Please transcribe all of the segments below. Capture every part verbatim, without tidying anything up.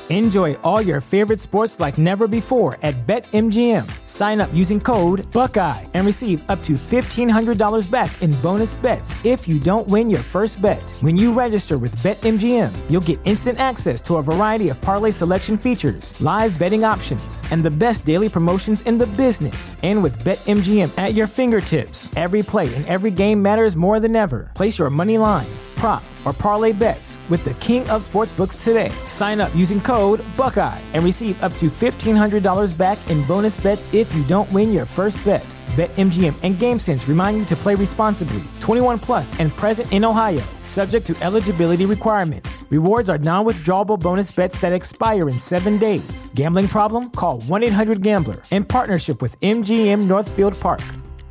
Enjoy all your favorite sports like never before at BetMGM. Sign up using code Buckeye and receive up to fifteen hundred dollars back in bonus bets if you don't win your first bet. When you register with BetMGM, you'll get instant access to a variety of parlay selection features, live betting options, and the best daily promotions in the business. And with BetMGM at your fingertips, every play and every game matters more than ever. Place your money line, prop, or parlay bets with the king of sportsbooks today. Sign up using code Buckeye and receive up to fifteen hundred dollars back in bonus bets if you don't win your first bet. BetMGM and GameSense remind you to play responsibly. twenty-one plus and present in Ohio, subject to eligibility requirements. Rewards are non-withdrawable bonus bets that expire in seven days. Gambling problem? Call one eight hundred gambler in partnership with M G M Northfield Park.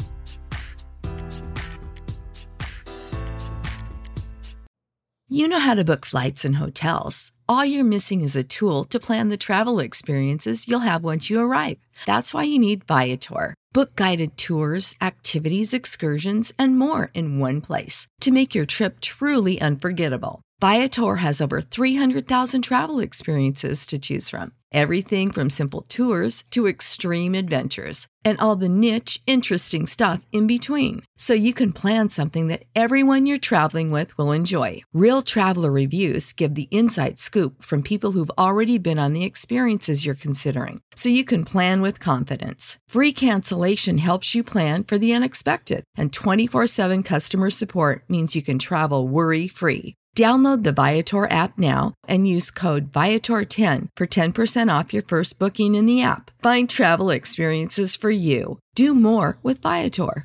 You know how to book flights and hotels. All you're missing is a tool to plan the travel experiences you'll have once you arrive. That's why you need Viator. Book guided tours, activities, excursions, and more in one place to make your trip truly unforgettable. Viator has over three hundred thousand travel experiences to choose from. Everything from simple tours to extreme adventures and all the niche, interesting stuff in between. So you can plan something that everyone you're traveling with will enjoy. Real traveler reviews give the inside scoop from people who've already been on the experiences you're considering. So you can plan with confidence. Free cancellation helps you plan for the unexpected. And twenty-four seven customer support means you can travel worry-free. Download the Viator app now and use code Viator ten for ten percent off your first booking in the app. Find travel experiences for you. Do more with Viator.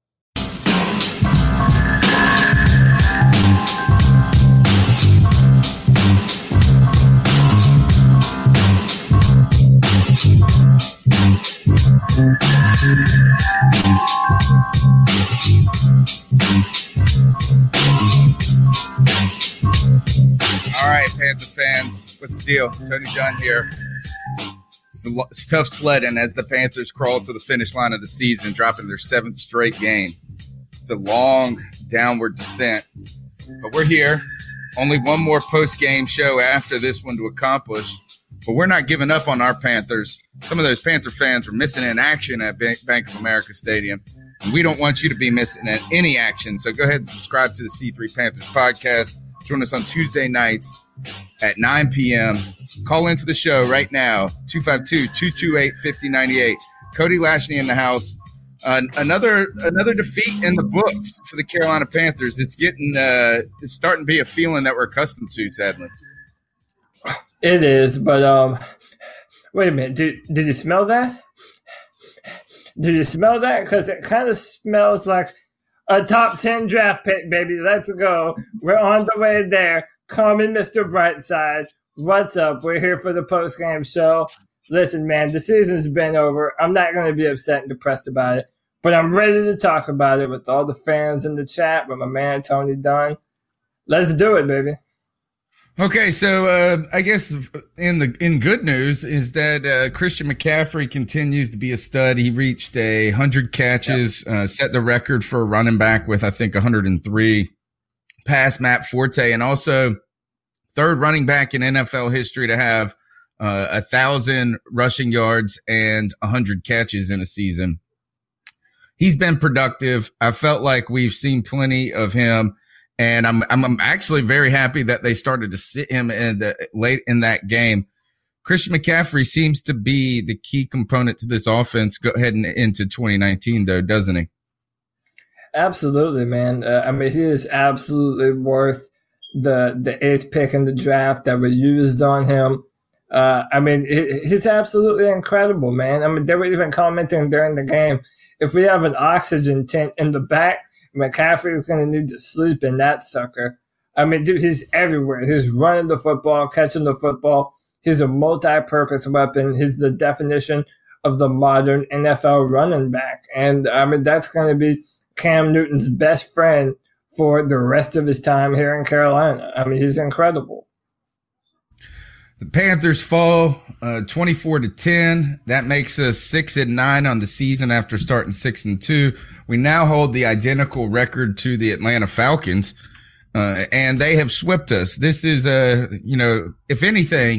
All right, Panther fans, what's the deal? Tony Dunn here. It's, a, it's tough sledding as the Panthers crawl to the finish line of the season, dropping their seventh straight game. The long downward descent. But we're here. Only one more post-game show after this one to accomplish. But we're not giving up on our Panthers. Some of those Panther fans were missing in action at Bank of America Stadium. And we don't want you to be missing any action. So go ahead and subscribe to the C three Panthers podcast. Join us on Tuesday nights at nine p.m. Call into the show right now, two five two, two two eight, five oh nine eight. Cody Lashney in the house. Uh, another another defeat in the books for the Carolina Panthers. It's getting uh, it's starting to be a feeling that we're accustomed to, sadly. It is, but um, wait a minute. Did did you smell that? Did you smell that? Because it kind of smells like a top ten draft pick, baby. Let's go. We're on the way there. Come in, Mister Brightside. What's up? We're here for the post-game show. Listen, man, the season's been over. I'm not going to be upset and depressed about it, but I'm ready to talk about it with all the fans in the chat, with my man Tony Dunn. Let's do it, baby. Okay, so uh, I guess in the in good news is that uh, Christian McCaffrey continues to be a stud. He reached a hundred catches, yep. uh, set the record for a running back with I think one hundred three. Past Matt Forte, and also third running back in N F L history to have uh, a thousand rushing yards and a hundred catches in a season. He's been productive. I felt like we've seen plenty of him. And I'm, I'm actually very happy that they started to sit him in the late in that game. Christian McCaffrey seems to be the key component to this offense go heading into twenty nineteen, though, doesn't he? Absolutely, man. Uh, I mean, he is absolutely worth the the eighth pick in the draft that we used on him. Uh, I mean, it, he's absolutely incredible, man. I mean, they were even commenting during the game, if we have an oxygen tent in the back, McCaffrey is going to need to sleep in that sucker. I mean, dude, he's everywhere. He's running the football, catching the football. He's a multi-purpose weapon. He's the definition of the modern N F L running back. And, I mean, that's going to be Cam Newton's best friend for the rest of his time here in Carolina. I mean, he's incredible. The Panthers fall uh, twenty-four to ten. That makes us six and nine on the season after starting six and two. We now hold the identical record to the Atlanta Falcons, uh, and they have swept us. This is a, uh, you know, if anything,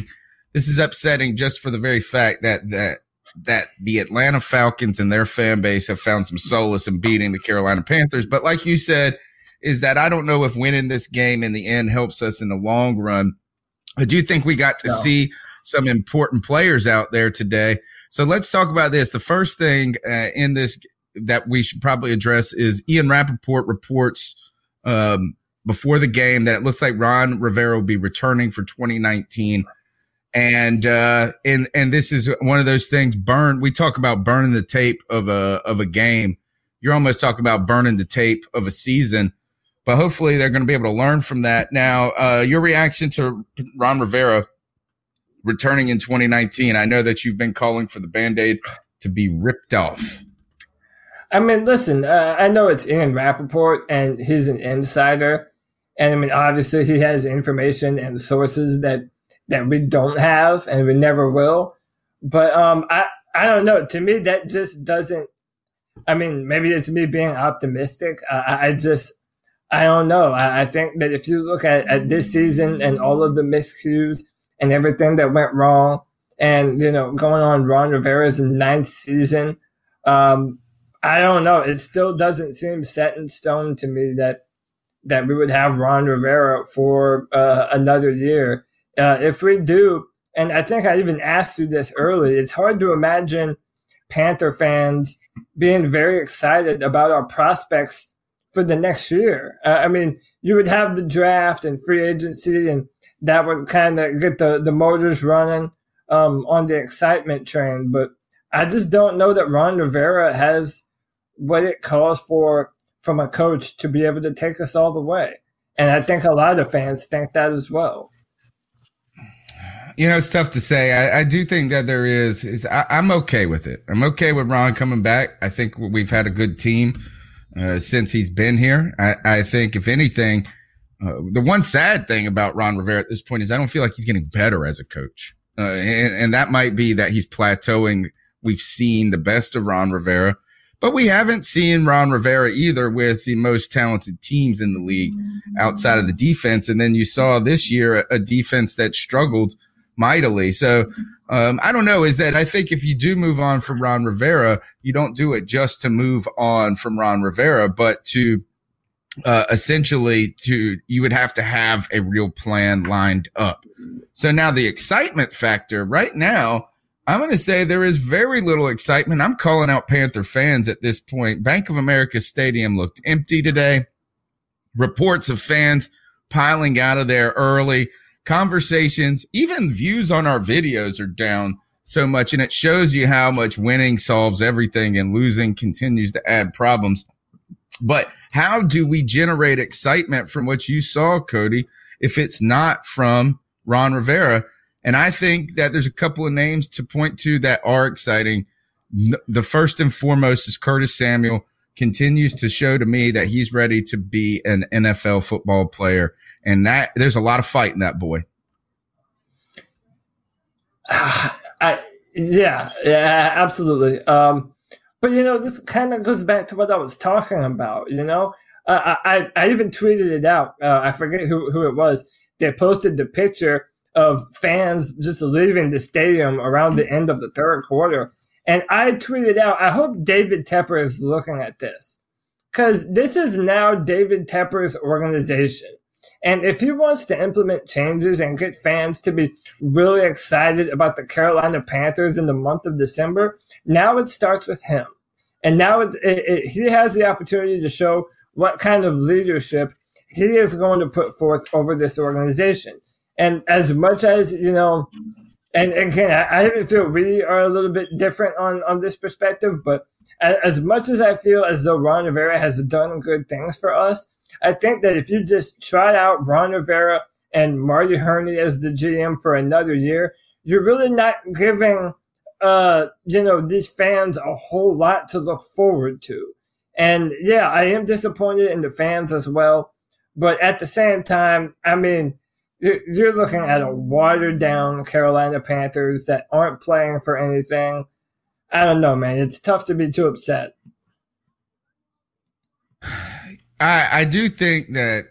this is upsetting just for the very fact that that that the Atlanta Falcons and their fan base have found some solace in beating the Carolina Panthers. But like you said, is that I don't know if winning this game in the end helps us in the long run. I do think we got to no. see some important players out there today. So let's talk about this. The first thing uh, in this that we should probably address is Ian Rappaport reports um, before the game that it looks like Ron Rivera will be returning for twenty nineteen. And, uh, and, and this is one of those things burn. We talk about burning the tape of a, of a game. You're almost talking about burning the tape of a season, but hopefully they're going to be able to learn from that. Now, uh, your reaction to Ron Rivera returning in twenty nineteen. I know that you've been calling for the Band-Aid to be ripped off. I mean, listen, uh, I know it's Ian Rappaport and he's an insider. And I mean, obviously he has information and sources that, that we don't have and we never will. But um, I, I don't know. To me, that just doesn't, I mean, maybe it's me being optimistic. I, I just, I don't know. I, I think that if you look at, at this season and all of the miscues and everything that went wrong and, you know, going on Ron Rivera's ninth season, um, I don't know. It still doesn't seem set in stone to me that, that we would have Ron Rivera for uh, another year. Uh, if we do, and I think I even asked you this early, it's hard to imagine Panther fans being very excited about our prospects for the next year. Uh, I mean, you would have the draft and free agency, and that would kind of get the, the motors running um, on the excitement train. But I just don't know that Ron Rivera has what it calls for from a coach to be able to take us all the way. And I think a lot of fans think that as well. You know, it's tough to say. I, I do think that there is, is I, I'm okay with it. I'm okay with Ron coming back. I think we've had a good team uh, since he's been here. I, I think, if anything, uh, the one sad thing about Ron Rivera at this point is I don't feel like he's getting better as a coach. Uh, and, and that might be that he's plateauing. We've seen the best of Ron Rivera, but we haven't seen Ron Rivera either with the most talented teams in the league outside of the defense. And then you saw this year a, a defense that struggled mightily. So um, I don't know, is that I think if you do move on from Ron Rivera, you don't do it just to move on from Ron Rivera, but to uh, essentially to you would have to have a real plan lined up. So now the excitement factor right now, I'm going to say there is very little excitement. I'm calling out Panther fans at this point. Bank of America Stadium looked empty today. Reports of fans piling out of there early. Conversations, even views on our videos are down so much, and it shows you how much winning solves everything and losing continues to add problems. But how do we generate excitement from what you saw, Cody, if it's not from Ron Rivera? And I think that there's a couple of names to point to that are exciting. The first and foremost is Curtis Samuel. Continues to show to me that he's ready to be an N F L football player. And that there's a lot of fight in that boy. Uh, I, yeah, yeah, absolutely. Um, but, you know, this kind of goes back to what I was talking about, you know. Uh, I, I even tweeted it out. Uh, I forget who, who it was. They posted the picture of fans just leaving the stadium around the end of the third quarter. And I tweeted out, I hope David Tepper is looking at this, because this is now David Tepper's organization. And if he wants to implement changes and get fans to be really excited about the Carolina Panthers in the month of December, now it starts with him. And now it, it, it, he has the opportunity to show what kind of leadership he is going to put forth over this organization. And as much as, you know, and again, I, I even feel we are a little bit different on, on this perspective, but as, as much as I feel as though Ron Rivera has done good things for us, I think that if you just try out Ron Rivera and Marty Herney as the G M for another year, you're really not giving, uh, you know, these fans a whole lot to look forward to. And yeah, I am disappointed in the fans as well. But at the same time, I mean, you're looking at a watered-down Carolina Panthers that aren't playing for anything. I don't know, man. It's tough to be too upset. I, I do think that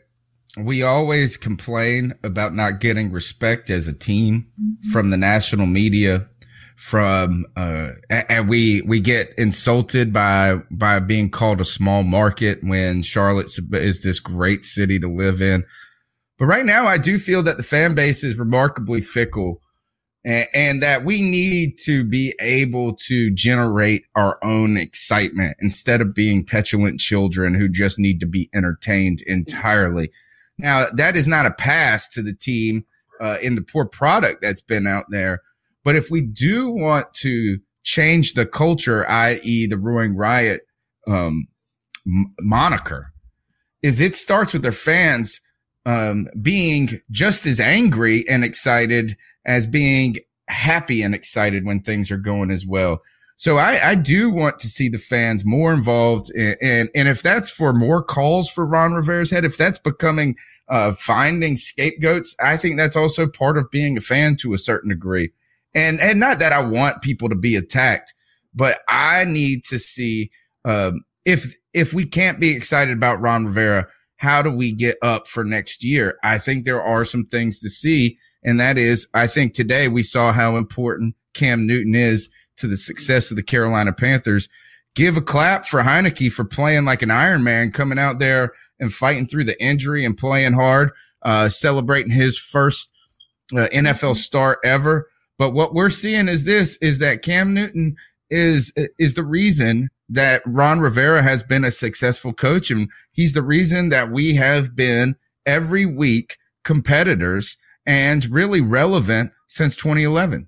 we always complain about not getting respect as a team mm-hmm. from the national media, from, uh, and we, we get insulted by, by being called a small market when Charlotte is this great city to live in. But right now, I do feel that the fan base is remarkably fickle and, and that we need to be able to generate our own excitement instead of being petulant children who just need to be entertained entirely. Now, that is not a pass to the team uh, in the poor product that's been out there. But if we do want to change the culture, that is the Roaring Riot um, m- moniker, is it starts with their fans um, being just as angry and excited as being happy and excited when things are going as well. So I, I do want to see the fans more involved. In, and, and if that's for more calls for Ron Rivera's head, if that's becoming uh, finding scapegoats, I think that's also part of being a fan to a certain degree. And, and not that I want people to be attacked, but I need to see, um, if, if we can't be excited about Ron Rivera, how do we get up for next year? I think there are some things to see. And that is, I think today we saw how important Cam Newton is to the success of the Carolina Panthers. Give a clap for Heineke for playing like an Iron Man, coming out there and fighting through the injury and playing hard, uh, celebrating his first uh, N F L start ever. But what we're seeing is this, is that Cam Newton is, is the reason that Ron Rivera has been a successful coach. And he's the reason that we have been every week competitors and really relevant since twenty eleven.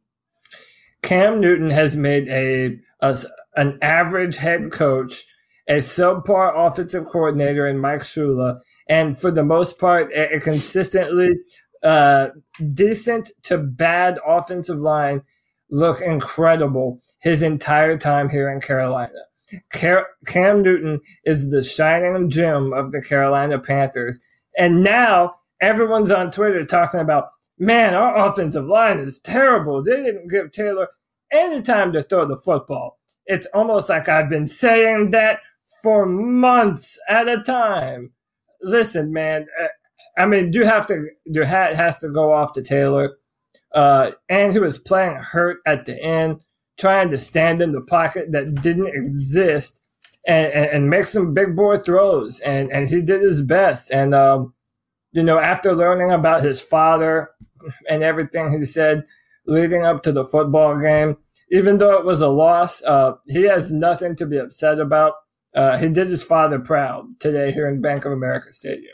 Cam Newton has made a, a an average head coach, a subpar offensive coordinator in Mike Shula, and for the most part, a, a consistently uh, decent to bad offensive line look incredible his entire time here in Carolina. Car- Cam Newton is the shining gem of the Carolina Panthers. And now everyone's on Twitter talking about, man, our offensive line is terrible. They didn't give Taylor any time to throw the football. It's almost like I've been saying that for months at a time. Listen, man, I mean, you have to, your hat has to go off to Taylor. Uh, and he was playing hurt at the end, trying to stand in the pocket that didn't exist and, and, and make some big boy throws. And, and he did his best. And, um, you know, after learning about his father and everything he said leading up to the football game, even though it was a loss, uh, he has nothing to be upset about. Uh, he did his father proud today here in Bank of America Stadium.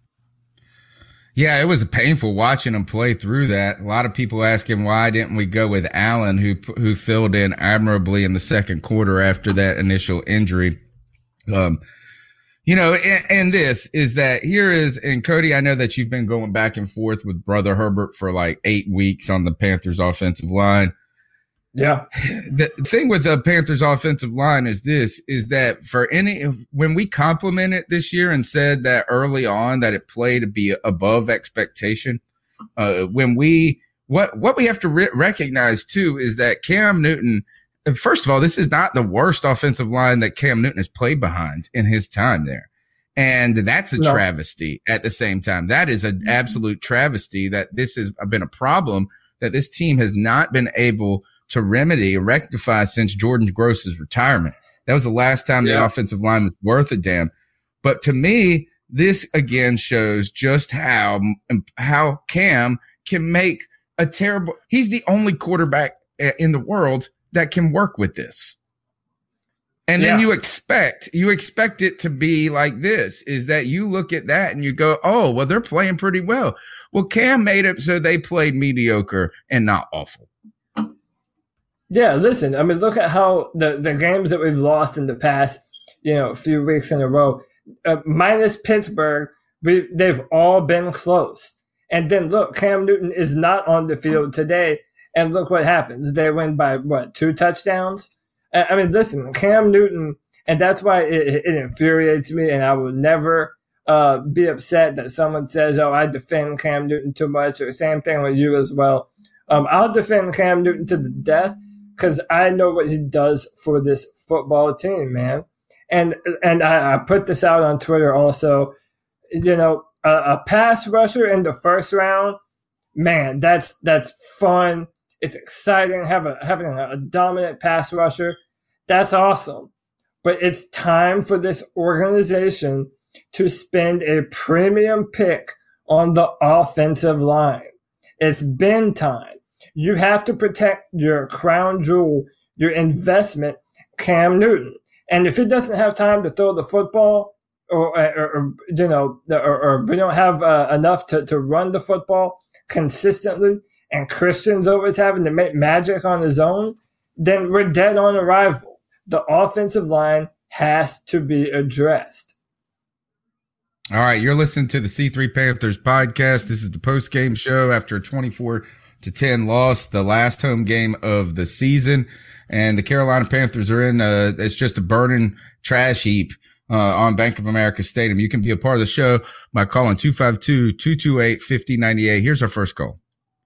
Yeah, it was painful watching him play through that. A lot of people asking why didn't we go with Allen, who who filled in admirably in the second quarter after that initial injury. Um, you know, and, and this is that here is, and Cody, I know that you've been going back and forth with Brother Herbert for like eight weeks on the Panthers offensive line. Yeah. The thing with the Panthers offensive line is this, is that for any, when we complimented this year and said that early on that it played to be above expectation, uh, when we, what, what we have to re- recognize too is that Cam Newton, first of all, this is not the worst offensive line that Cam Newton has played behind in his time there. And that's a no. travesty at the same time. That is an absolute travesty that this has been a problem that this team has not been able to remedy or rectify since Jordan Gross's retirement. That was the last time yeah. the offensive line was worth a damn. But to me, this again shows just how, how Cam can make a terrible, he's the only quarterback in the world that can work with this. And yeah. then you expect, you expect it to be like this, is that you look at that and you go, oh, well, they're playing pretty well. Well, Cam made it so they played mediocre and not awful. Yeah, listen, I mean, look at how the, the games that we've lost in the past, you know, few weeks in a row, uh, minus Pittsburgh, we, they've all been close. And then look, Cam Newton is not on the field today, and look what happens. They win by, what, two touchdowns? I mean, listen, Cam Newton, and that's why it, it infuriates me, and I will never uh, be upset that someone says, oh, I defend Cam Newton too much, or same thing with you as well. Um, I'll defend Cam Newton to the death, because I know what he does for this football team, man. And and I, I put this out on Twitter also. You know, a, a pass rusher in the first round, man, that's that's fun. It's exciting having having a, a dominant pass rusher. That's awesome. But it's time for this organization to spend a premium pick on the offensive line. It's been time. You have to protect your crown jewel, your investment, Cam Newton. And if he doesn't have time to throw the football, or, or, or you know, or, or we don't have uh, enough to, to run the football consistently, and Christian's always having to make magic on his own, then we're dead on arrival. The offensive line has to be addressed. All right, you're listening to the C three Panthers podcast. This is the post-game show after a twenty-four to ten loss, the last home game of the season. And the Carolina Panthers are in a, it's just a burning trash heap uh, on Bank of America Stadium. You can be a part of the show by calling two five two, two two eight, five oh nine eight. Here's our first call.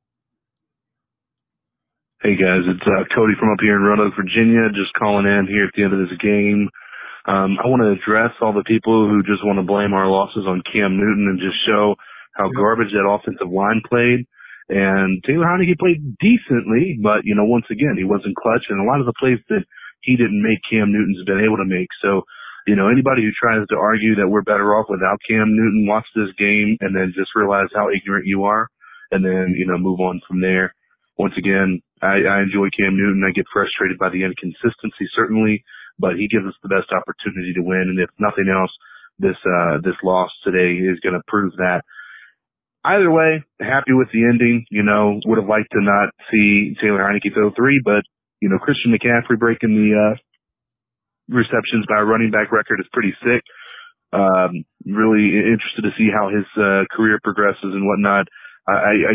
Hey guys, it's uh, Cody from up here in Roanoke, Virginia, just calling in here at the end of this game. Um, I want to address all the people who just want to blame our losses on Cam Newton and just show how garbage that offensive line played. And Taylor Heinicke played decently, but, you know, once again, he wasn't clutch. And a lot of the plays that he didn't make, Cam Newton's been able to make. So, you know, anybody who tries to argue that we're better off without Cam Newton, watch this game and then just realize how ignorant you are and then, you know, move on from there. Once again, I, I enjoy Cam Newton. I get frustrated by the inconsistency, certainly, but he gives us the best opportunity to win. And if nothing else, this, uh, this loss today is going to prove that. Either way, happy with the ending. You know, would have liked to not see Taylor Heinicke throw three, but, you know, Christian McCaffrey breaking the, uh, receptions by a running back record is pretty sick. Um, really interested to see how his, uh, career progresses and whatnot. I, I,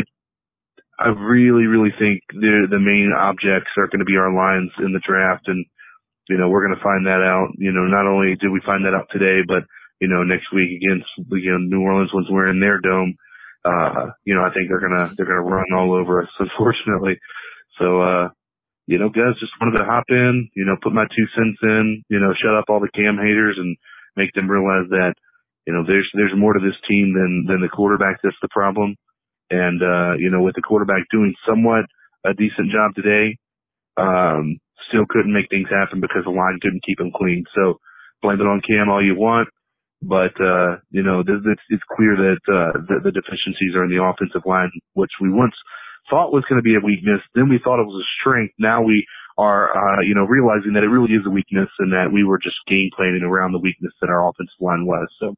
I really, really think the the main objects are going to be our lines in the draft, and you know we're going to find that out. You know, not only did we find that out today, but you know next week against you know New Orleans once we're in their dome, uh, you know I think they're gonna they're gonna run all over us, unfortunately. So uh, you know, guys, just wanted to hop in, you know, put my two cents in, you know, shut up all the Cam haters and make them realize that you know there's there's more to this team than than the quarterback that's the problem. And, uh, you know, with the quarterback doing somewhat a decent job today, um, still couldn't make things happen because the line couldn't keep him clean. So blame it on Cam all you want. But, uh, you know, it's, it's clear that, uh, the, the deficiencies are in the offensive line, which we once thought was going to be a weakness. Then we thought it was a strength. Now we are, uh, you know, realizing that it really is a weakness and that we were just game planning around the weakness that our offensive line was. So,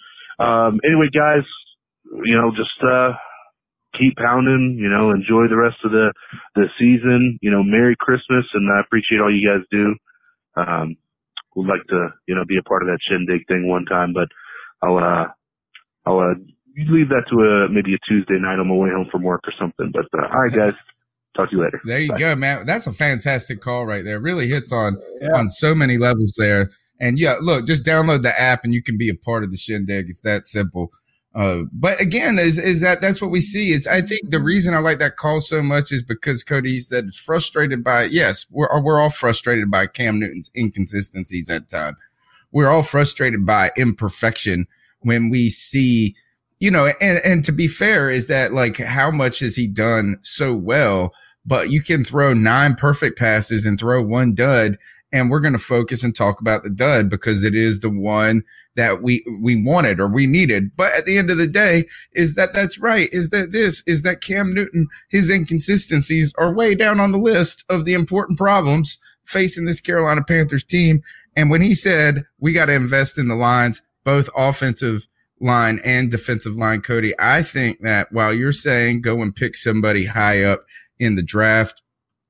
um, anyway, guys, you know, just, uh, keep pounding, you know, enjoy the rest of the, the season, you know, Merry Christmas, and I appreciate all you guys do. Um, would like to, you know, be a part of that shindig thing one time, but I'll, uh, I'll, uh, leave that to a, maybe a Tuesday night on my way home from work or something. But, uh, all right, guys, talk to you later. There you Bye. go, man. That's a fantastic call right there. Really hits on, Yeah. on so many levels there. And yeah, look, just download the app and you can be a part of the shindig. It's that simple. Uh, but again, is, is that that's what we see is I think the reason I like that call so much is because Cody said frustrated by, yes, we're, we're all frustrated by Cam Newton's inconsistencies at time. We're all frustrated by imperfection when we see, you know, and, and to be fair is that like, how much has he done so well, but you can throw nine perfect passes and throw one dud. And we're going to focus and talk about the dud because it is the one that we, we wanted or we needed. But at the end of the day is that that's right. Is that this is that Cam Newton, his inconsistencies are way down on the list of the important problems facing this Carolina Panthers team. And when he said we got to invest in the lines, both offensive line and defensive line, Cody, I think that while you're saying go and pick somebody high up in the draft,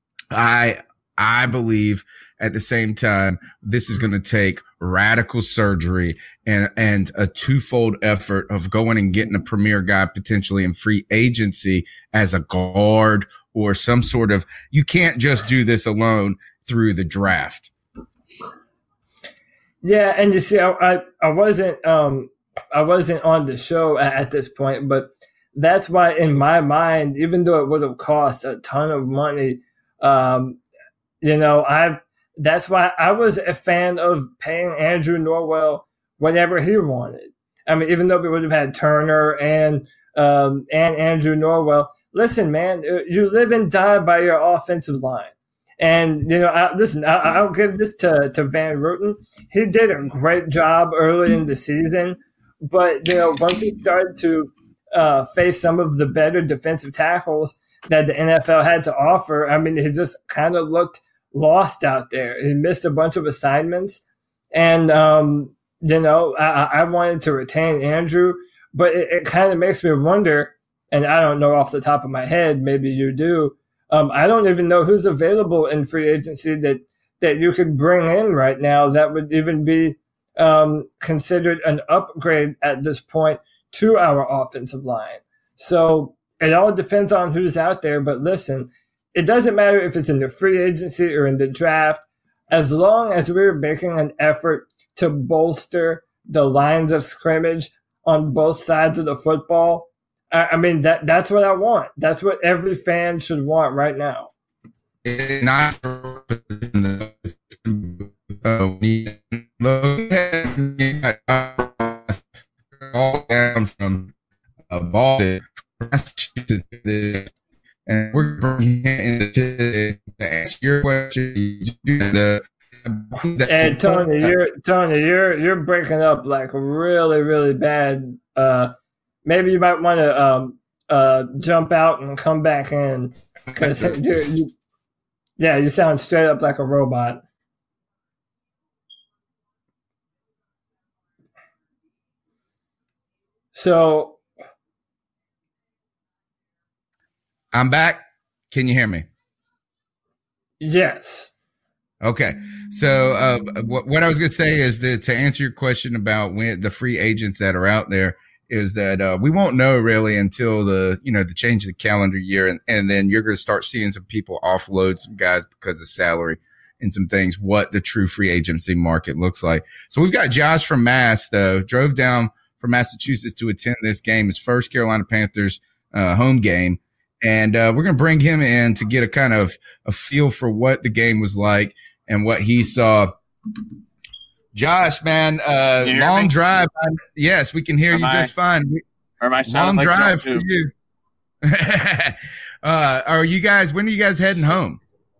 I, I believe at the same time, this is going to take radical surgery and, and a twofold effort of going and getting a premier guy potentially in free agency as a guard or some sort of, you can't just do this alone through the draft. Yeah. And you see, I, I, I wasn't, um, I wasn't on the show at, at this point, but that's why in my mind, even though it would have cost a ton of money, um, you know, I, that's why I was a fan of paying Andrew Norwell whatever he wanted. I mean, even though we would have had Turner and um, and Andrew Norwell, listen, man, you live and die by your offensive line. And, you know, I, listen, I, I'll give this to, to Van Rooten. He did a great job early in the season. But, you know, once he started to uh, face some of the better defensive tackles that the N F L had to offer, I mean, he just kind of looked lost out there. He missed a bunch of assignments. And, um, you know, I, I wanted to retain Andrew. But it, it kind of makes me wonder, and I don't know off the top of my head, maybe you do, Um, I don't even know who's available in free agency that, that you could bring in right now that would even be um, considered an upgrade at this point to our offensive line. So it all depends on who's out there. But listen, it doesn't matter if it's in the free agency or in the draft. As long as we're making an effort to bolster the lines of scrimmage on both sides of the football, I mean, that that's what I want. That's what every fan should want right now. It's not all down from a ball and we're bringing in to ask your question. Hey, Tony, you're Tony, you're you're breaking up like really, really bad. Uh, Maybe you might want to um, uh, jump out and come back in. Cause you, yeah, you sound straight up like a robot. So. I'm back. Can you hear me? Yes. Okay. So uh, what, what I was going to say is that to answer your question about when the free agents that are out there, is that uh, we won't know really until the, you know, the change of the calendar year. And, and then you're going to start seeing some people offload some guys because of salary and some things, what the true free agency market looks like. So we've got Josh from Mass, though, drove down from Massachusetts to attend this game, his first Carolina Panthers uh, home game. And uh, we're going to bring him in to get a kind of a feel for what the game was like and what he saw. Josh, man, uh, long drive. Yes, we can hear you just fine. Or am I sounding like long drive for you. uh, are you guys? When are you guys heading home?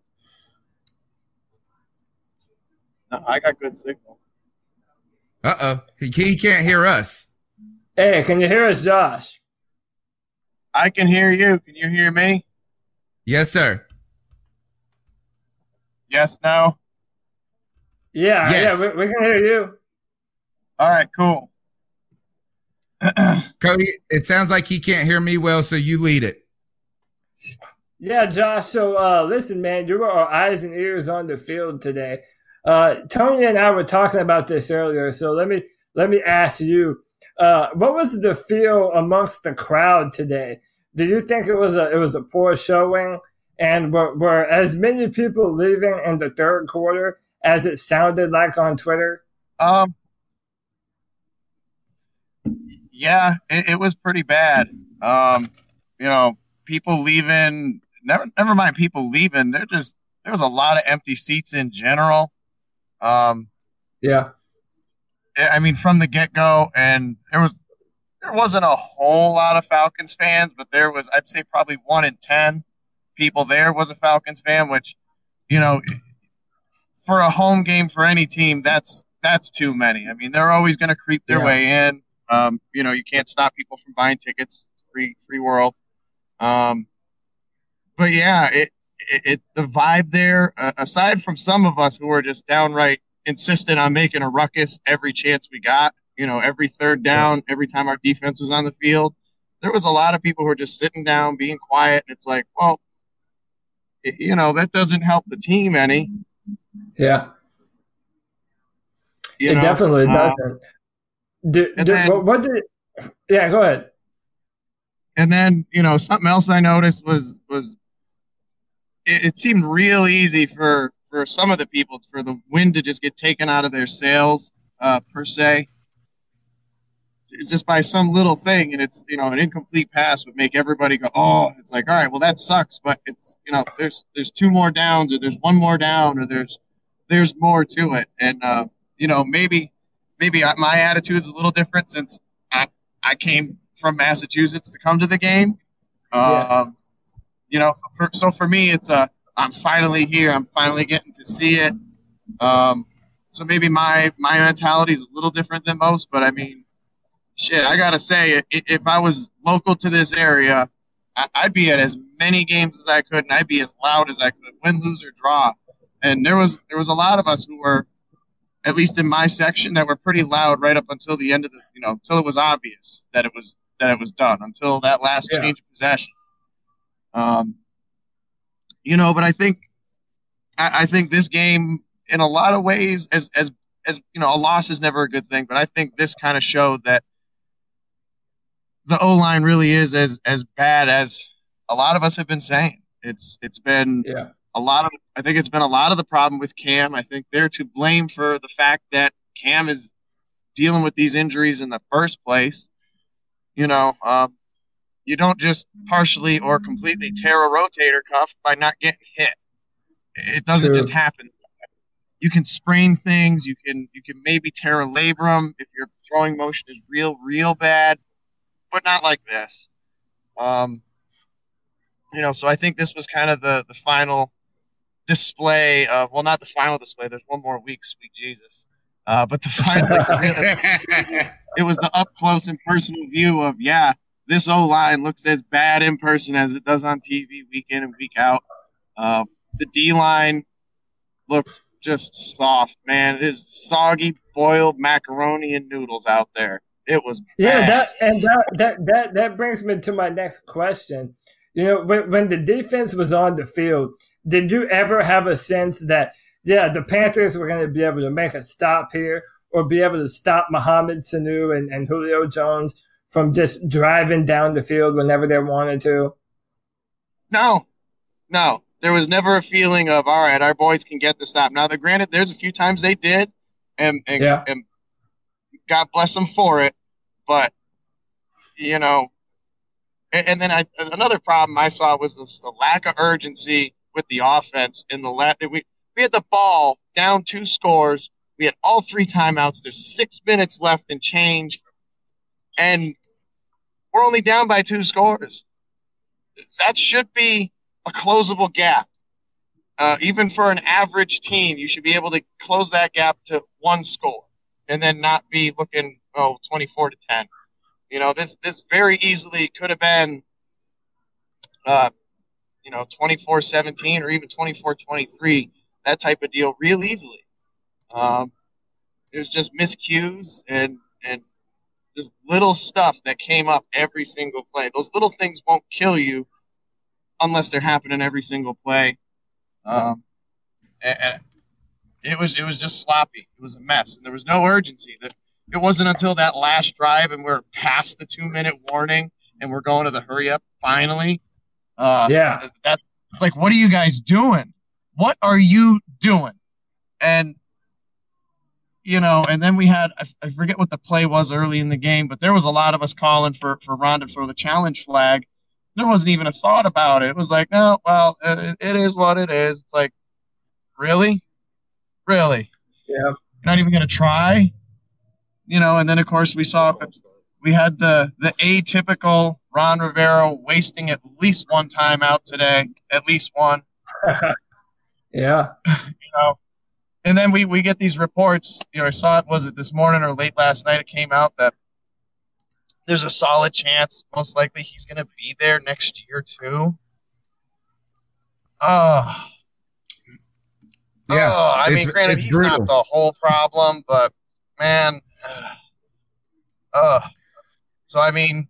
No, I got good signal. Uh oh, he, he can't hear us. Hey, can you hear us, Josh? I can hear you. Can you hear me? Yes, sir. Yes, no. Yeah, yes. yeah, we, we can hear you. All right, cool. Cody, it sounds like he can't hear me well, so you lead it. Yeah, Josh. So, uh, listen, man, you were our eyes and ears on the field today. Uh, Tony and I were talking about this earlier, so let me let me ask you, uh, what was the feel amongst the crowd today? Do you think it was a it was a poor showing, and were, were as many people leaving in the third quarter as it sounded like on Twitter? Um, yeah, it, it was pretty bad. Um, you know, people leaving. Never, never mind people leaving. There just there was a lot of empty seats in general. Um, yeah, I mean, from the get go, and there was there wasn't a whole lot of Falcons fans, but there was, I'd say, probably one in ten people there was a Falcons fan, which, you know, for a home game for any team, that's that's too many. I mean, they're always going to creep their yeah. way in. Um, you know, you can't stop people from buying tickets. It's free, free world. Um, but yeah, it, it, it the vibe there. Uh, aside from some of us who were just downright insistent on making a ruckus every chance we got, you know, every third down, yeah. every time our defense was on the field, there was a lot of people who were just sitting down, being quiet. It's like, well, it, you know, that doesn't help the team any. Yeah, you it know, definitely uh, doesn't. Do, do, then, what, what did? Yeah, go ahead. And then, you know, something else I noticed was was it, it seemed real easy for for some of the people for the wind to just get taken out of their sails, uh, per se. It's just by some little thing, and it's, you know, an incomplete pass would make everybody go, oh, it's like, all right, well, that sucks, but it's, you know, there's there's two more downs, or there's one more down, or there's there's more to it. And, uh, you know, maybe maybe my attitude is a little different since I came from Massachusetts to come to the game. Uh, Yeah. um, you know, so for, so for me, it's a I'm finally here. I'm finally getting to see it. Um, so maybe my my mentality is a little different than most, but I mean, shit, I gotta say, i- if I was local to this area, I- I'd be at as many games as I could, and I'd be as loud as I could, win, lose, or draw. And there was there was a lot of us who were, at least in my section, that were pretty loud right up until the end of the, you know, until it was obvious that it was that it was done, until that last Yeah. change of possession. Um, you know, but I think I, I think this game, in a lot of ways, as as as you know, a loss is never a good thing, but I think this kind of showed that the O line really is as as bad as a lot of us have been saying. It's it's been Yeah. a lot of I think it's been a lot of the problem with Cam. I think they're to blame for the fact that Cam is dealing with these injuries in the first place. You know, um, you don't just partially or completely tear a rotator cuff by not getting hit. It doesn't True. just happen. You can sprain things. You can you can maybe tear a labrum if your throwing motion is real real bad, but not like this. Um, you know, so I think this was kind of the the final display of, well, not the final display. There's one more week, sweet Jesus. Uh, but the final, like, the, it was the up close and personal view of, yeah, this O line looks as bad in person as it does on T V week in and week out. Uh, the D line looked just soft, man. It is soggy, boiled macaroni and noodles out there. It was Yeah, bad. that and that that that that brings me to my next question. You know, when when the defense was on the field, did you ever have a sense that, yeah, the Panthers were going to be able to make a stop here or be able to stop Mohamed Sanu and, and Julio Jones from just driving down the field whenever they wanted to? No, no. There was never a feeling of, all right, our boys can get the stop. Now, the granted, there's a few times they did, and and, Yeah. and God bless them for it. But, you know, and, and then I, another problem I saw was the, the lack of urgency with the offense in the last. We we had the ball down two scores. We had all three timeouts. There's six minutes left and change, and we're only down by two scores. That should be a closable gap. Uh, even for an average team, you should be able to close that gap to one score and then not be looking, oh, twenty-four to ten. You know, this this very easily could have been, uh, you know, twenty-four seventeen or even twenty-four twenty-three, that type of deal real easily. Um, it was just miscues and, and just little stuff that came up every single play. Those little things won't kill you unless they're happening every single play. Um, and, and it was it was just sloppy. It was a mess, and there was no urgency. That it wasn't until that last drive, and we're past the two minute warning, and we're going to the hurry up finally. Uh, Yeah. that's it's like, what are you guys doing? What are you doing? And you know, and then we had I, I forget what the play was early in the game, but there was a lot of us calling for for Ron to throw the challenge flag. There wasn't even a thought about it. It was like, oh, well, it, it is what it is. It's like, really? Really? Yeah. You're not even going to try? You know, and then, of course, we saw we had the, the atypical Ron Rivera wasting at least one timeout today, at least one. Yeah. You know, and then we, we get these reports. You know, I saw it, was it this morning or late last night? It came out that there's a solid chance, most likely, he's going to be there next year, too. Oh. Yeah, oh, I mean, it's- granted, it's he's brutal. not the whole problem, but, man. Uh, so, I mean,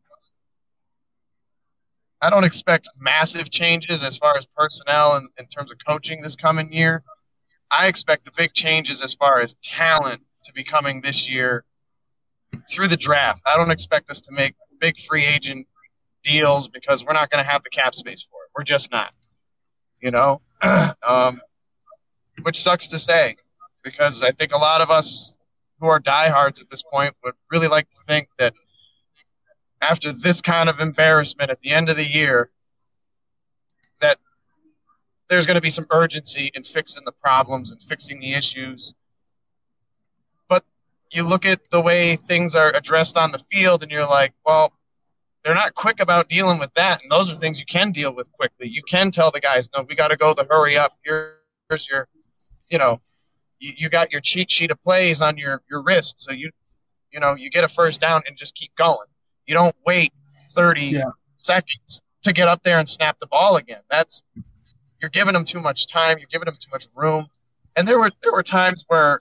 I don't expect massive changes as far as personnel and in terms of coaching this coming year. I expect the big changes as far as talent to be coming this year through the draft. I don't expect us to make big free agent deals because we're not going to have the cap space for it. We're just not, you know, um, which sucks to say because I think a lot of us who are diehards at this point would really like to think that after this kind of embarrassment at the end of the year, that there's going to be some urgency in fixing the problems and fixing the issues. But you look at the way things are addressed on the field, and you're like, well, they're not quick about dealing with that, and those are things you can deal with quickly. You can tell the guys, no, we got to go the hurry up. Here's your, you know, you, you got your cheat sheet of plays on your, your wrist, so you, you know, you get a first down and just keep going. You don't wait thirty yeah. seconds to get up there and snap the ball again. That's you're giving them too much time. You're giving them too much room. And there were there were times where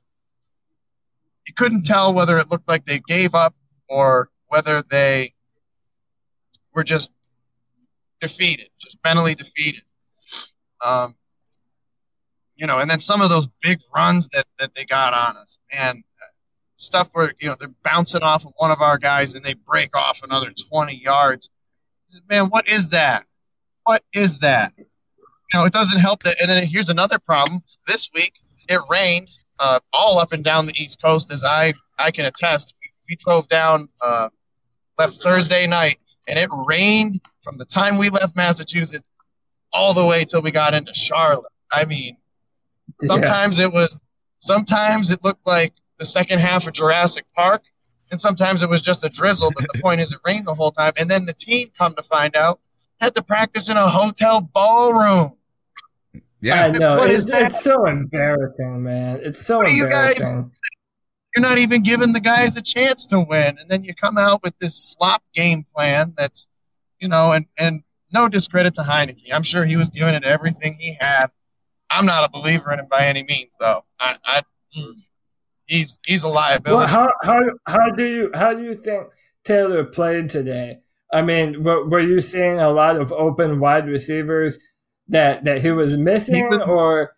you couldn't tell whether it looked like they gave up or whether they were just defeated, just mentally defeated. Um, you know, and then some of those big runs that, that they got on us, man, stuff where, you know, they're bouncing off of one of our guys and they break off another twenty yards. Man, what is that? What is that? You know, it doesn't help that. And then here's another problem. This week, it rained uh, all up and down the East Coast, as I, I can attest. We, we drove down, uh, left Thursday night, and it rained from the time we left Massachusetts all the way till we got into Charlotte. I mean, sometimes yeah. it was, sometimes it looked like the second half of Jurassic Park, and sometimes it was just a drizzle, but the point is it rained the whole time. And then the team, come to find out, had to practice in a hotel ballroom. Yeah, I know. It's, it's so embarrassing, man. It's so embarrassing. You guys, you're not even giving the guys a chance to win, and then you come out with this slop game plan that's, you know, and, and no discredit to Heineke. I'm sure he was giving it everything he had. I'm not a believer in him by any means, though. I, I he's he's a liability. Well, how how how do you how do you think Taylor played today? I mean, were, were you seeing a lot of open wide receivers that that he was missing, he was, or?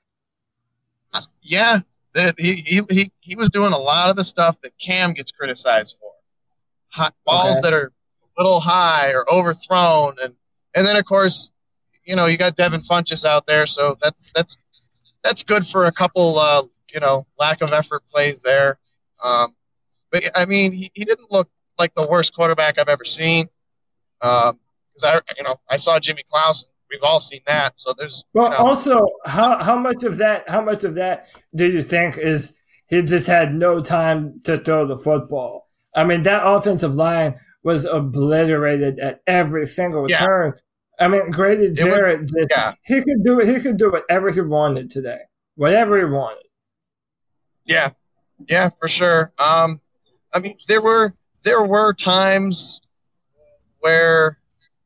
Yeah. He, he he he was doing a lot of the stuff that Cam gets criticized for. Hot balls okay. that are a little high or overthrown, and and then of course, you know, you got Devin Funchess out there, so that's that's that's good for a couple, uh, you know, lack of effort plays there. Um, but I mean, he, he didn't look like the worst quarterback I've ever seen. Because uh, I, you know, I saw Jimmy Clausen. We've all seen that. So there's well. You know, also, how how much of that? How much of that do you think is he just had no time to throw the football? I mean, that offensive line was obliterated at every single yeah. turn. I mean, Grady Jarrett was, just yeah. he could do it. He could do whatever he wanted today, whatever he wanted. Yeah, yeah, for sure. Um, I mean, there were there were times where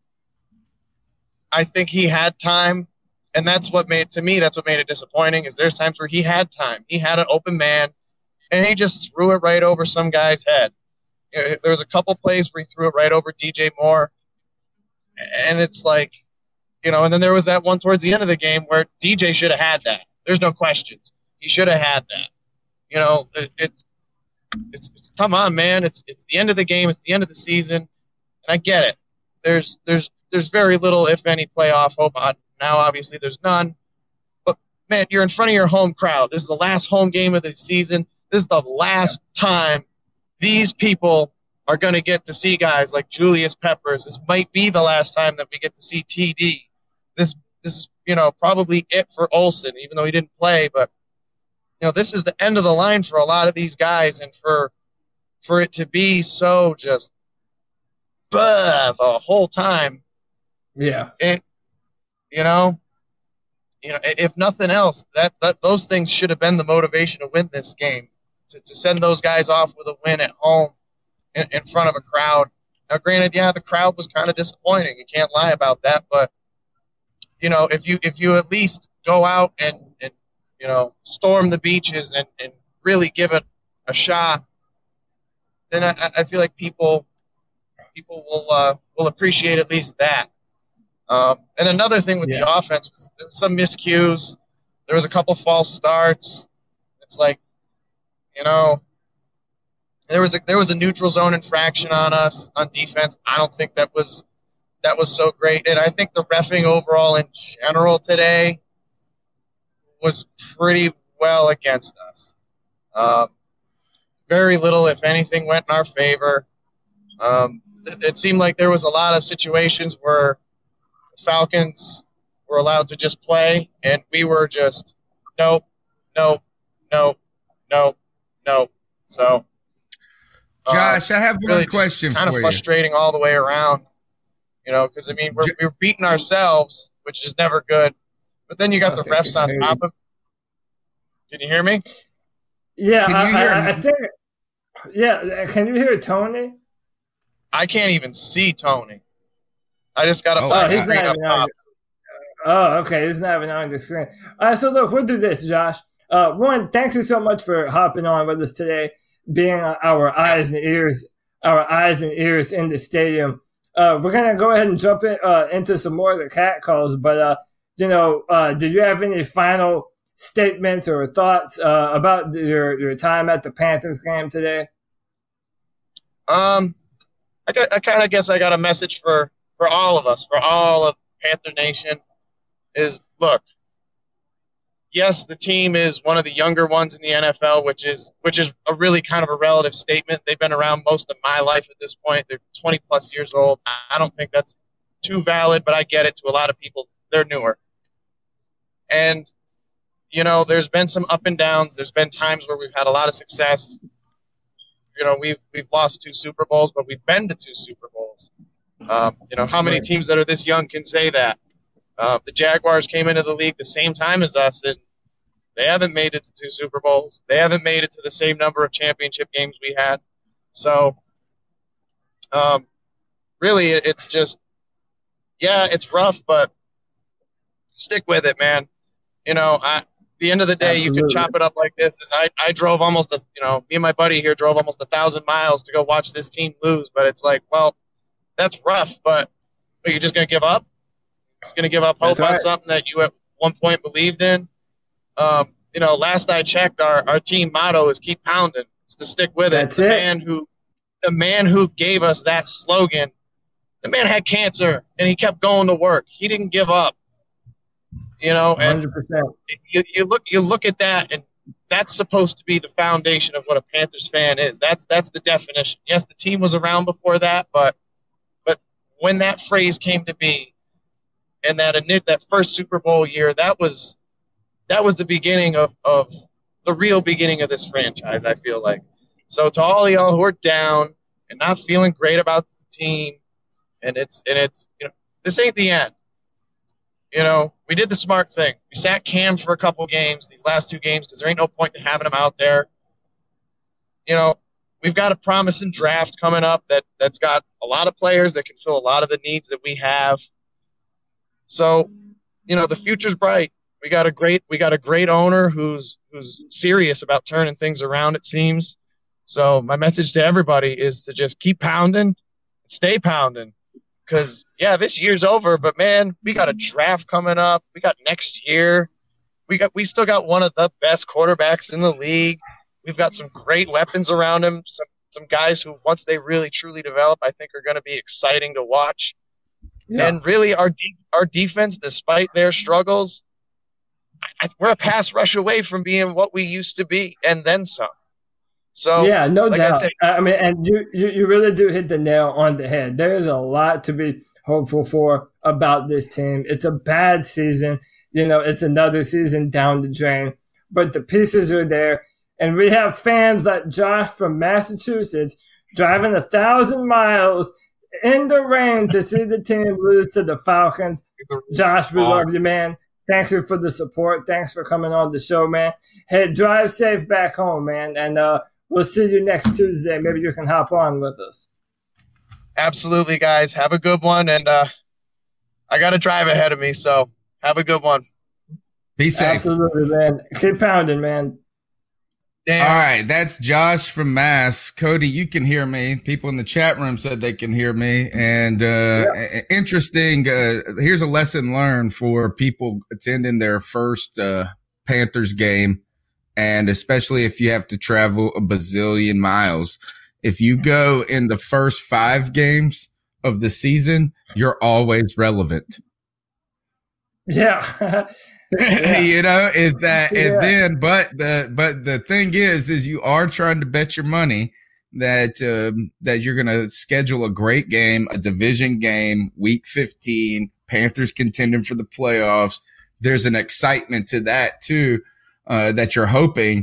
I think he had time, and that's what made to me. That's what made it disappointing. Is there's times where he had time. He had an open man, and he just threw it right over some guy's head. You know, there was a couple plays where he threw it right over D J Moore, and it's like, you know. And then there was that one towards the end of the game where D J should have had that. There's no questions. He should have had that. You know, it, it's, it's it's come on, man. It's it's the end of the game. It's the end of the season, and I get it. There's there's there's very little, if any, playoff hope. Now, obviously, there's none. But, man, you're in front of your home crowd. This is the last home game of the season. This is the last yeah. time these people are going to get to see guys like Julius Peppers. This might be the last time that we get to see T D. This, this is, you know, probably it for Olsen, even though he didn't play. But, you know, this is the end of the line for a lot of these guys. And for for it to be so just buh, the whole time, yeah, it, you know, you know, if nothing else, that, that those things should have been the motivation to win this game, to, to send those guys off with a win at home in, in front of a crowd. Now, granted, yeah, the crowd was kind of disappointing. You can't lie about that, but you know, if you if you at least go out and, and you know, storm the beaches and, and really give it a shot, then I, I feel like people people will uh, will appreciate at least that. Um, and another thing with yeah. the offense was there was some miscues. There was a couple false starts. It's like, you know, there was a there was a neutral zone infraction on us on defense. I don't think that was that was so great. And I think the reffing overall in general today was pretty well against us. Um, very little, if anything, went in our favor. Um, it, it seemed like there was a lot of situations where Falcons were allowed to just play, and we were just nope, nope, nope, nope, nope. So Josh, uh, I have one really question kind for of you. Frustrating all the way around, you know, because, I mean, we're, we're beating ourselves, which is never good. But then you got the refs on top of – can you hear me? Yeah, can I, you hear I, me? I think – yeah, can you hear Tony? I can't even see Tony. I just got a Oh, black he's screen up top. Oh, okay. He's not even on the screen. All right, so look, we'll do this, Josh. Uh, one, thank you so much for hopping on with us today, being our eyes and ears, our eyes and ears in the stadium. Uh, we're gonna go ahead and jump in, uh, into some more of the cat calls, but uh, you know, uh, do you have any final statements or thoughts uh, about your your time at the Panthers game today? Um, I, got, I kind of guess I got a message for, for all of us, for all of Panther Nation, is look, yes, the team is one of the younger ones in the N F L, which is which is a really kind of a relative statement. They've been around most of my life at this point. They're twenty plus years old. I don't think that's too valid, but I get it. To a lot of people, they're newer. And, you know, there's been some up and downs. There's been times where we've had a lot of success. You know, we've we've lost two Super Bowls, but we've been to two Super Bowls. Um, you know, how many teams that are this young can say that? Uh, the Jaguars came into the league the same time as us, and they haven't made it to two Super Bowls. They haven't made it to the same number of championship games we had. So, um, really, it's just, yeah, it's rough, but stick with it, man. You know, I, at the end of the day, Absolutely. You can chop it up like this. Is I, I drove almost, a, you know, me and my buddy here drove almost a thousand miles to go watch this team lose. But it's like, well, that's rough, but are you just going to give up? Just going to give up hope right. on something that you at one point believed in? Um, you know, last I checked, our, our team motto is keep pounding. It's to stick with That's it. The it. man who, the man who gave us that slogan, the man had cancer and he kept going to work. He didn't give up. You know, and one hundred percent. You, you look you look at that, and that's supposed to be the foundation of what a Panthers fan is. That's that's the definition. Yes, the team was around before that, but but when that phrase came to be, and that that first Super Bowl year, that was that was the beginning of, of the real beginning of this franchise, I feel like. So to all of y'all who are down and not feeling great about the team, and it's and it's you know, this ain't the end. You know, we did the smart thing. We sat Cam for a couple games, these last two games, because there ain't no point to having him out there. You know, we've got a promising draft coming up that, that's got a lot of players that can fill a lot of the needs that we have. So, you know, the future's bright. We got a great we got a great owner who's who's serious about turning things around, it seems. So my message to everybody is to just keep pounding, stay pounding. Because, yeah, this year's over, but, man, we got a draft coming up. We got next year. We got we still got one of the best quarterbacks in the league. We've got some great weapons around him, some some guys who, once they really, truly develop, I think are going to be exciting to watch. Yeah. And, really, our de- our defense, despite their struggles, I, we're a pass rush away from being what we used to be, and then some. So, yeah, no like doubt. I, said, I mean, and you, you, you really do hit the nail on the head. There is a lot to be hopeful for about this team. It's a bad season. You know, it's another season down the drain. But the pieces are there. And we have fans like Josh from Massachusetts driving a thousand miles in the rain to see the team lose to the Falcons. Josh, we love you, man. Thanks you for the support. Thanks for coming on the show, man. Hey, drive safe back home, man. And, uh, we'll see you next Tuesday. Maybe you can hop on with us. Absolutely, guys. Have a good one. And uh, I got a drive ahead of me, so have a good one. Be safe. Absolutely, man. Keep pounding, man. Damn. All right. That's Josh from Mass. Cody, you can hear me. People in the chat room said they can hear me. And uh, yeah. interesting, uh, here's a lesson learned for people attending their first uh, Panthers game. And especially if you have to travel a bazillion miles, if you go in the first five games of the season, you're always relevant. Yeah. yeah. You know, is that, yeah. and then, but the, but the thing is, is you are trying to bet your money that, um, that you're going to schedule a great game, a division game, week fifteen, Panthers contending for the playoffs. There's an excitement to that too. Uh, that you're hoping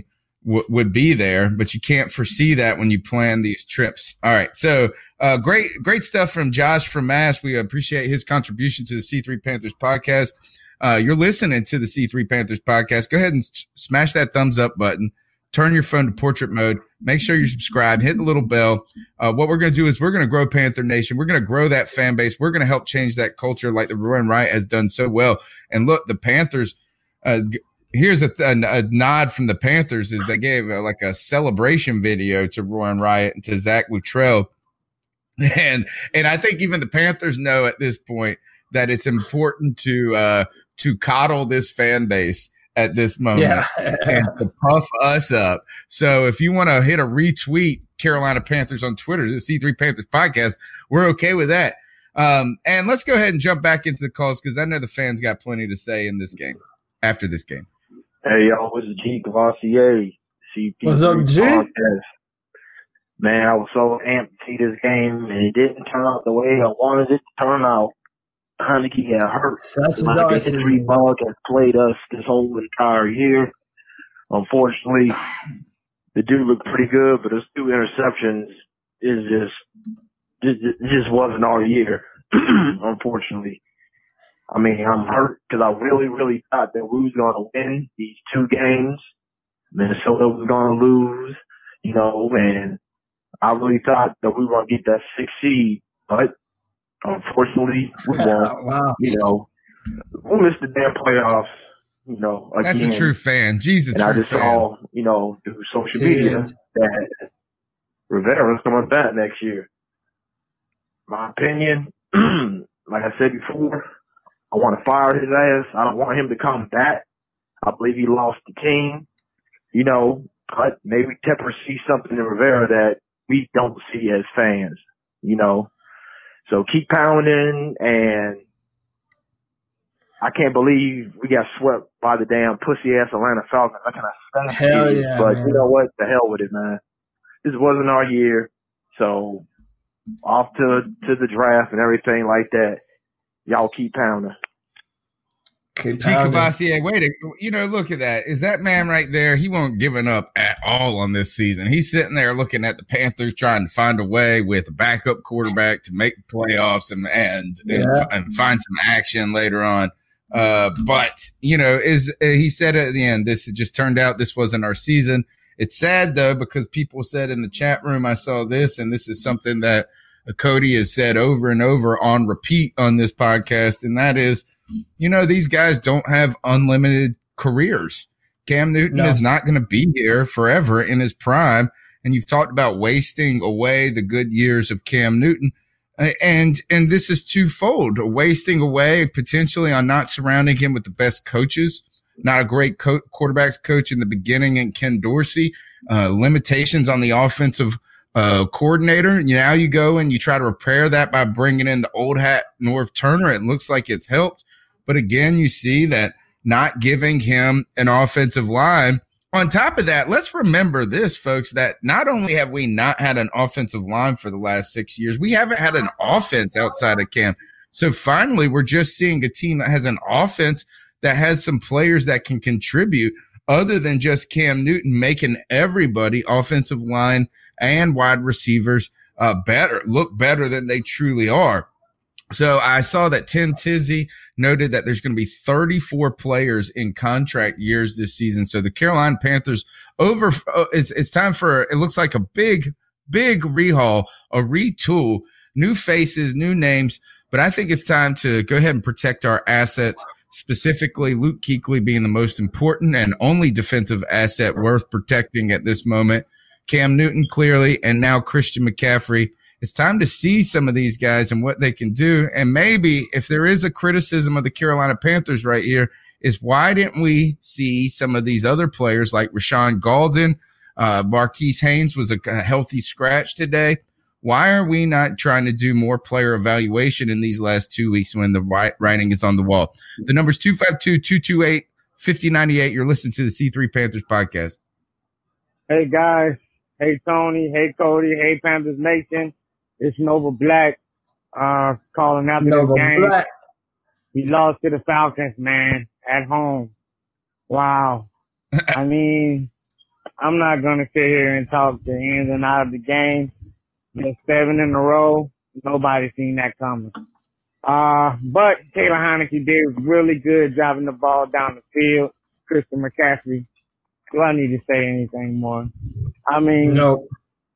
w- would be there, but you can't foresee that when you plan these trips. All right. So, uh, great, great stuff from Josh from Mass. We appreciate his contribution to the C three Panthers podcast. Uh, you're listening to the C three Panthers podcast. Go ahead and s- smash that thumbs up button. Turn your phone to portrait mode. Make sure you subscribe. Hit the little bell. Uh, what we're going to do is we're going to grow Panther Nation. We're going to grow that fan base. We're going to help change that culture like the Roy and Riot has done so well. And look, the Panthers, uh, g- here's a, a, a nod from the Panthers is they gave uh, like a celebration video to Roy and Riot and to Zach Luttrell. And, and I think even the Panthers know at this point that it's important to, uh, to coddle this fan base at this moment Yeah. and to puff us up. So if you want to hit a retweet Carolina Panthers on Twitter, the C three Panthers podcast, we're okay with that. Um, and let's go ahead and jump back into the calls because I know the fans got plenty to say in this game, after this game. Hey, y'all, this is G. Cavassier. C P What's up, G? Podcast. Man, I was so amped to see this game, and it didn't turn out the way I wanted it to turn out. Heineke got hurt. Such is Like our the injury season. bug has played us this whole entire year. Unfortunately, the dude looked pretty good, but his two interceptions is just, just, it just wasn't our year, unfortunately. I mean, I'm hurt because I really, really thought that we was going to win these two games. Minnesota was going to lose, you know, and I really thought that we were going to get that sixth seed, but unfortunately, we won't. Wow. You know, we missed the damn playoffs, you know, again. That's a true fan. G's a And I true just fan. saw, you know, through social He media is. that Rivera's coming back next year. My opinion, like I said before, I want to fire his ass. I don't want him to come back. I believe he lost the team, you know, but maybe Tepper sees something in Rivera that we don't see as fans, you know. So keep pounding, and I can't believe we got swept by the damn pussy-ass Atlanta Falcons. I kind of stand Hell it, yeah, but man. you know what? The hell with it, man. This wasn't our year, so off to to the draft and everything like that. Y'all keep pounding. Keep G. pounding. Cavassier, wait a, you know, look at that. Is that man right there? He won't giving up at all on this season. He's sitting there looking at the Panthers, trying to find a way with a backup quarterback to make the playoffs and and, Yeah. and, and find some action later on. Uh, but you know, is uh, he said at the end, this just turned out this wasn't our season. It's sad though, because people said in the chat room, I saw this, and this is something that uh, Cody has said over and over on repeat on this podcast. And that is, you know, these guys don't have unlimited careers. Cam Newton No. is not going to be here forever in his prime. And you've talked about wasting away the good years of Cam Newton. Uh, And, and this is twofold, wasting away potentially on not surrounding him with the best coaches, not a great co- quarterbacks coach in the beginning and Ken Dorsey, uh, limitations on the offensive uh, coordinator. Now you go and you try to repair that by bringing in the old hat Norv Turner. It looks like it's helped. But again, you see that not giving him an offensive line. On top of that, let's remember this, folks, that not only have we not had an offensive line for the last six years, we haven't had an offense outside of Cam. So finally, we're just seeing a team that has an offense that has some players that can contribute other than just Cam Newton making everybody offensive line and wide receivers uh, better, look better than they truly are. So I saw that Tim Tizzy noted that there's going to be thirty-four players in contract years this season. So the Carolina Panthers over, uh, it's, it's time for, it looks like a big, big rehaul, a retool, new faces, new names. But I think it's time to go ahead and protect our assets, specifically Luke Kuechly being the most important and only defensive asset worth protecting at this moment. Cam Newton clearly, and now Christian McCaffrey. It's time to see some of these guys and what they can do. And maybe if there is a criticism of the Carolina Panthers right here is why didn't we see some of these other players like Rashawn Golden, uh, Marquise Haynes was a, a healthy scratch today. Why are we not trying to do more player evaluation in these last two weeks when the writing is on the wall? The number's two five two, two two eight, five oh nine eight. You're listening to the C three Panthers podcast. Hey, guys. Hey, Tony. Hey, Cody. Hey, Panthers Nation. It's Nova Black uh, calling out Nova this game. Black. We lost to the Falcons, man, at home. Wow. I mean, I'm not going to sit here and talk the ins and out of the game. There's seven in a row. Nobody seen that coming. Uh, but Taylor Heineke did really good driving the ball down the field. Christian McCaffrey. Do I need to say anything more? I mean, no.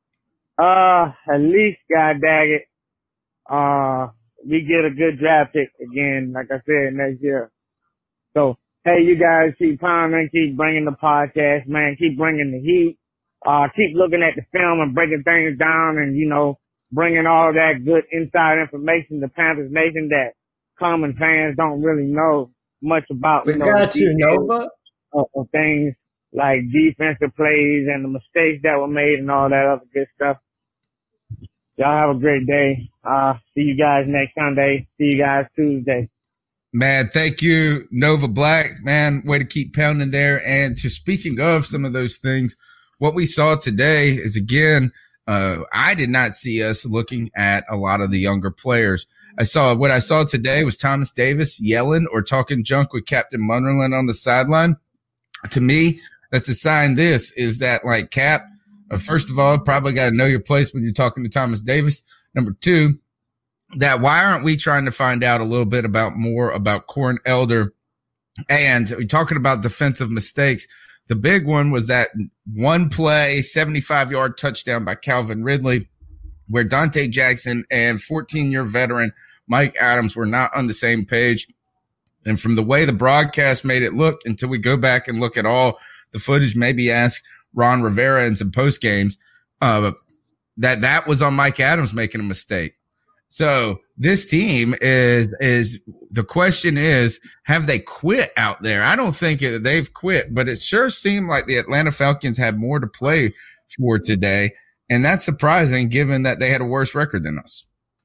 Uh, at least, God dag it, uh, we get a good draft pick again, like I said, next year. So, hey, you guys keep pounding, keep bringing the podcast, man. Keep bringing the heat. Uh, keep looking at the film and breaking things down and, you know, bringing all that good inside information to Panthers Nation that common fans don't really know much about. We you know, got you, Nova. Of, of things like defensive plays and the mistakes that were made and all that other good stuff. Y'all have a great day. Uh, see you guys next Sunday. See you guys Tuesday. Man, thank you, Nova Black. Man, way to keep pounding there. And to speaking of some of those things, what we saw today is, again, uh, I did not see us looking at a lot of the younger players. I saw what I saw today was Thomas Davis yelling or talking junk with Captain Munderland on the sideline. To me, that's a sign this is that, like, Cap, uh, first of all, probably got to know your place when you're talking to Thomas Davis. Number two, that why aren't we trying to find out a little bit about more about Corn Elder? And we're talking about defensive mistakes. The big one was that one play, seventy-five-yard touchdown by Calvin Ridley, where Dante Jackson and fourteen-year veteran Mike Adams were not on the same page. And from the way the broadcast made it look, until we go back and look at all the footage, maybe ask Ron Rivera in some post games, uh, that that was on Mike Adams making a mistake. So this team is, is the question is, have they quit out there? I don't think it, they've quit, but it sure seemed like the Atlanta Falcons had more to play for today. And that's surprising given that they had a worse record than us.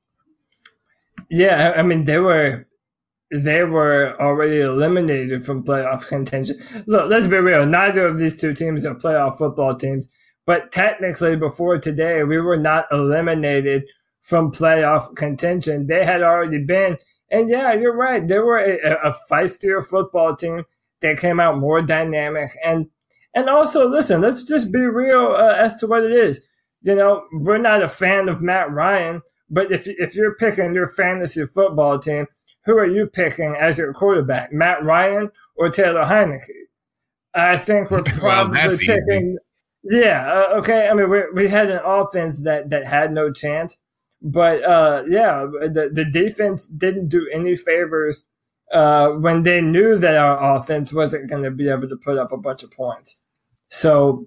Yeah. I mean, they were, they were already eliminated from playoff contention. Look, let's be real. Neither of these two teams are playoff football teams, but technically before today, we were not eliminated from playoff contention. They had already been. And yeah, you're right. They were a, a feistier football team. They came out more dynamic. And and also, listen, let's just be real uh, as to what it is. You know, we're not a fan of Matt Ryan, but if if you're picking your fantasy football team, who are you picking as your quarterback, Matt Ryan or Taylor Heineke? I think we're probably well, picking – yeah, uh, okay. I mean, we we had an offense that, that had no chance. But, uh, yeah, the, the defense didn't do any favors uh, when they knew that our offense wasn't going to be able to put up a bunch of points. So,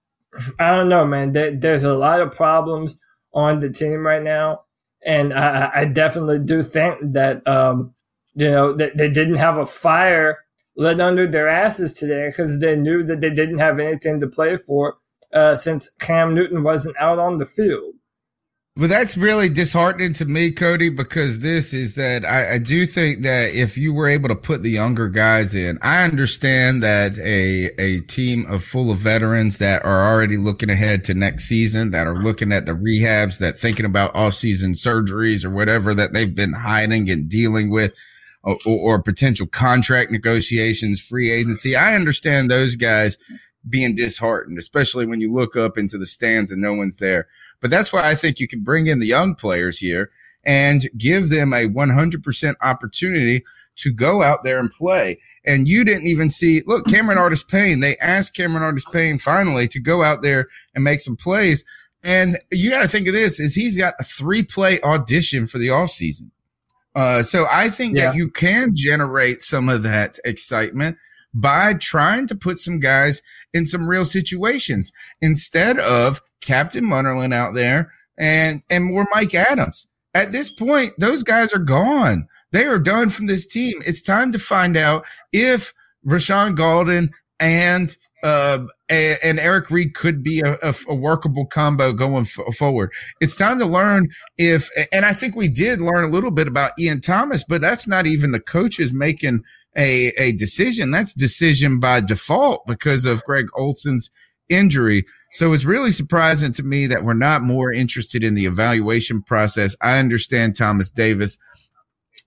I don't know, man. There, there's a lot of problems on the team right now. And I, I definitely do think that, um, you know, that they didn't have a fire lit under their asses today because they knew that they didn't have anything to play for uh, since Cam Newton wasn't out on the field. Well, that's really disheartening to me, Cody, because this is that I, I do think that if you were able to put the younger guys in, I understand that a a team of full of veterans that are already looking ahead to next season, that are looking at the rehabs, that thinking about off-season surgeries or whatever that they've been hiding and dealing with, or, or potential contract negotiations, free agency. I understand those guys being disheartened, especially when you look up into the stands and no one's there. But that's why I think you can bring in the young players here and give them a one hundred percent opportunity to go out there and play. And you didn't even see, look, Cameron Artis-Payne, they asked Cameron Artis-Payne finally to go out there and make some plays. And you got to think of this, is he's got a three-play audition for the offseason. Uh, so I think yeah. that you can generate some of that excitement by trying to put some guys in some real situations instead of Captain Munderland out there and, and more Mike Adams. At this point, those guys are gone. They are done from this team. It's time to find out if Rashawn Golden and uh, and Eric Reid could be a, a, a workable combo going f- forward. It's time to learn if, and I think we did learn a little bit about Ian Thomas, but that's not even the coaches making a, a decision. That's decision by default because of Greg Olson's injury. So it's really surprising to me that we're not more interested in the evaluation process. I understand Thomas Davis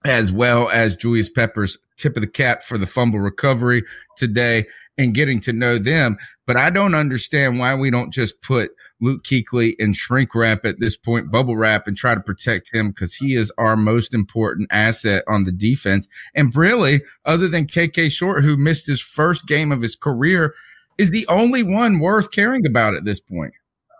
as well as Julius Peppers. Tip of the cap for the fumble recovery today and getting to know them. But I don't understand why we don't just put Luke Kuechly in shrink wrap at this point, bubble wrap, and try to protect him, because he is our most important asset on the defense. And really, other than K K Short, who missed his first game of his career, is the only one worth caring about at this point.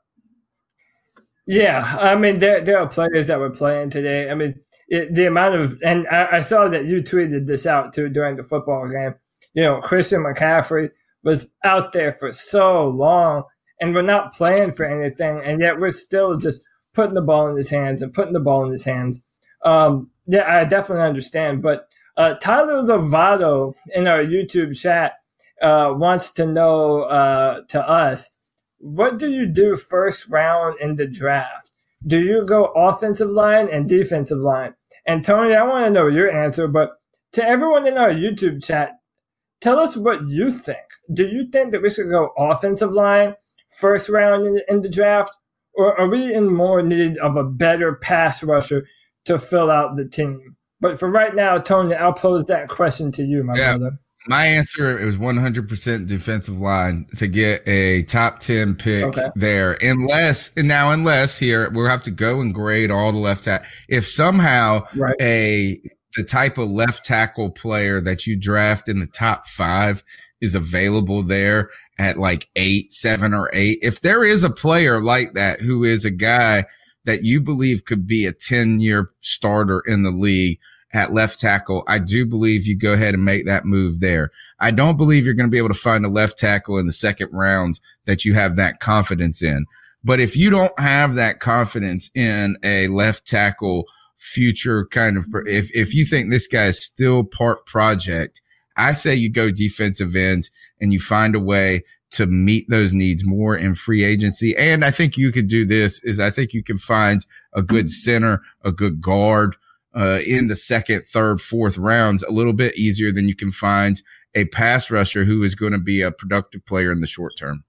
Yeah, I mean, there there are players that were playing today. I mean, It, the amount of, and I, I saw that you tweeted this out too during the football game. You know, Christian McCaffrey was out there for so long, and we're not playing for anything, and yet we're still just putting the ball in his hands and putting the ball in his hands. Um, yeah, I definitely understand. But uh, Tyler Lovato in our YouTube chat uh, wants to know uh, to us, what do you do first round in the draft? Do you go offensive line and defensive line? And Tony, I want to know your answer, but to everyone in our YouTube chat, tell us what you think. Do you think that we should go offensive line first round in, in the draft, or are we in more need of a better pass rusher to fill out the team? But for right now, Tony, I'll pose that question to you, my yeah. brother. My answer is one hundred percent defensive line to get a top ten pick okay. there. Unless, and now unless here, we'll have to go and grade all the left tackle. If somehow right. a the type of left tackle player that you draft in the top five is available there at like eight, seven or eight, if there is a player like that who is a guy that you believe could be a ten-year starter in the league at left tackle, I do believe you go ahead and make that move there. I don't believe you're going to be able to find a left tackle in the second round that you have that confidence in. But if you don't have that confidence in a left tackle future kind of, if, if you think this guy is still part project, I say you go defensive end and you find a way to meet those needs more in free agency. And I think you could do this is I think you can find a good center, a good guard, Uh, in the second, third, fourth rounds, a little bit easier than you can find a pass rusher who is going to be a productive player in the short term.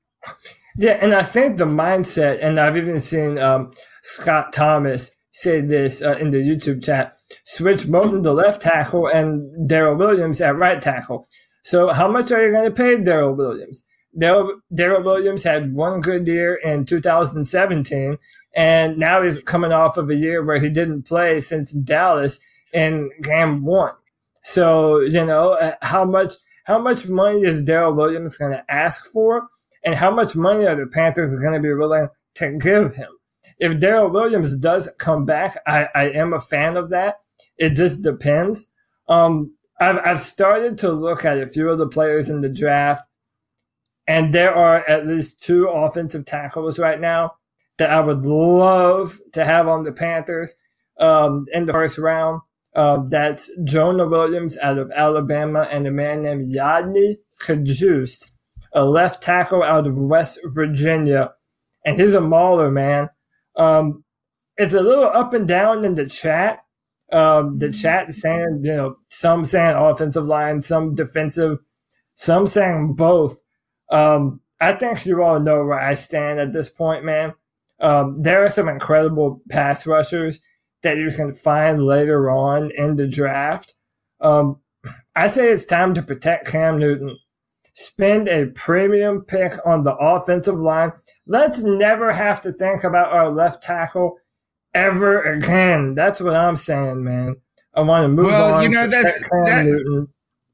Yeah, and I think the mindset, and I've even seen um, Scott Thomas say this uh, in the YouTube chat, switch Moton to left tackle and Daryl Williams at right tackle. So how much are you going to pay Daryl Williams? Daryl Williams had one good year in two thousand seventeen, and now he's coming off of a year where he didn't play since Dallas in game one. So, you know, how much how much money is Daryl Williams going to ask for, and how much money are the Panthers going to be willing to give him? If Daryl Williams does come back, I, I am a fan of that. It just depends. Um, I've, I've started to look at a few of the players in the draft, and there are at least two offensive tackles right now that I would love to have on the Panthers um, in the first round. Uh, that's Jonah Williams out of Alabama and a man named Yadni Kajust, a left tackle out of West Virginia. And he's a mauler, man. Um, it's a little up and down in the chat. Um, the chat saying, you know, some saying offensive line, some defensive, some saying both. Um, I think you all know where I stand at this point, man. Um, there are some incredible pass rushers that you can find later on in the draft. Um, I say it's time to protect Cam Newton. Spend a premium pick on the offensive line. Let's never have to think about our left tackle ever again. That's what I'm saying, man. I want to move well, on. Well, you know, that's that, Newton.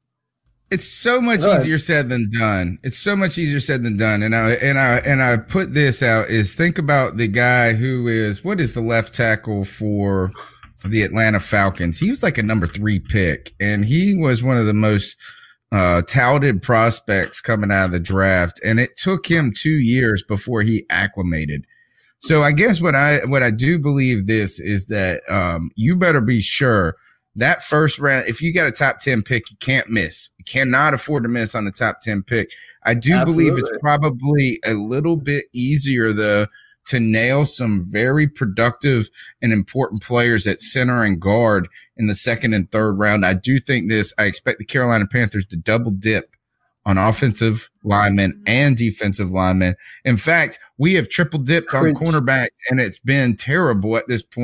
It's so much Good. easier said than done. It's so much easier said than done. And I and I and I put this out is think about the guy who is what is the left tackle for the Atlanta Falcons. He was like a number three pick, and he was one of the most uh, touted prospects coming out of the draft. And it took him two years before he acclimated. So I guess what I what I do believe this is that um, you better be sure. That first round, if you got a top ten pick, you can't miss. You cannot afford to miss on the top ten pick. I do Absolutely. believe it's probably a little bit easier, though, to nail some very productive and important players at center and guard in the second and third round. I do think this. I expect the Carolina Panthers to double dip on offensive linemen and defensive linemen. In fact, we have triple dipped on cornerbacks, and it's been terrible at this point.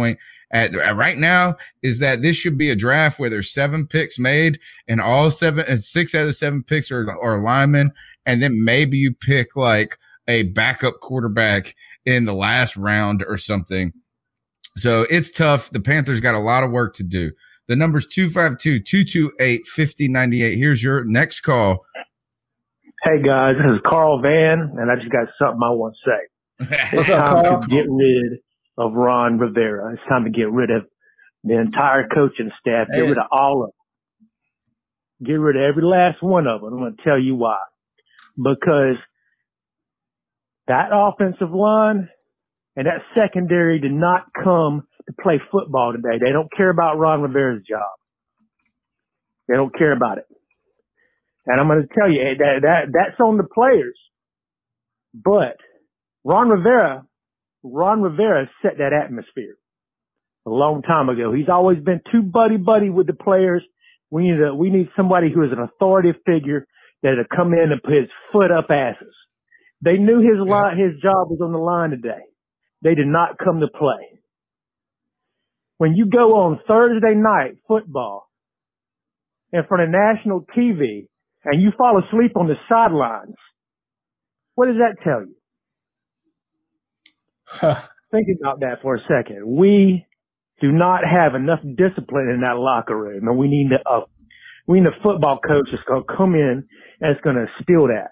at, at right now is that this should be a draft where there's seven picks made and all seven and six out of the seven picks are, are linemen. And then maybe you pick like a backup quarterback in the last round or something. So it's tough. The Panthers got a lot of work to do. The number's two five two, two two eight, five oh nine eight. Here's your next call. Hey guys, this is Carl Van, and I just got something I want to say. It's time to get rid of Ron Rivera. It's time to get rid of the entire coaching staff. Get rid of all of them. Get rid of every last one of them. I'm going to tell you why. Because that offensive line and that secondary did not come to play football today. They don't care about Ron Rivera's job. They don't care about it. And I'm going to tell you that, that that's on the players. But Ron Rivera, Ron Rivera set that atmosphere a long time ago. He's always been too buddy buddy with the players. We need a, we need somebody who is an authoritative figure that'll come in and put his foot up asses. They knew his line, his job was on the line today. They did not come to play. When you go on Thursday night football in front of national T V and you fall asleep on the sidelines, what does that tell you? Huh. Think about that for a second. We do not have enough discipline in that locker room, and we need a, uh, we need a football coach that's going to come in and is going to steal that.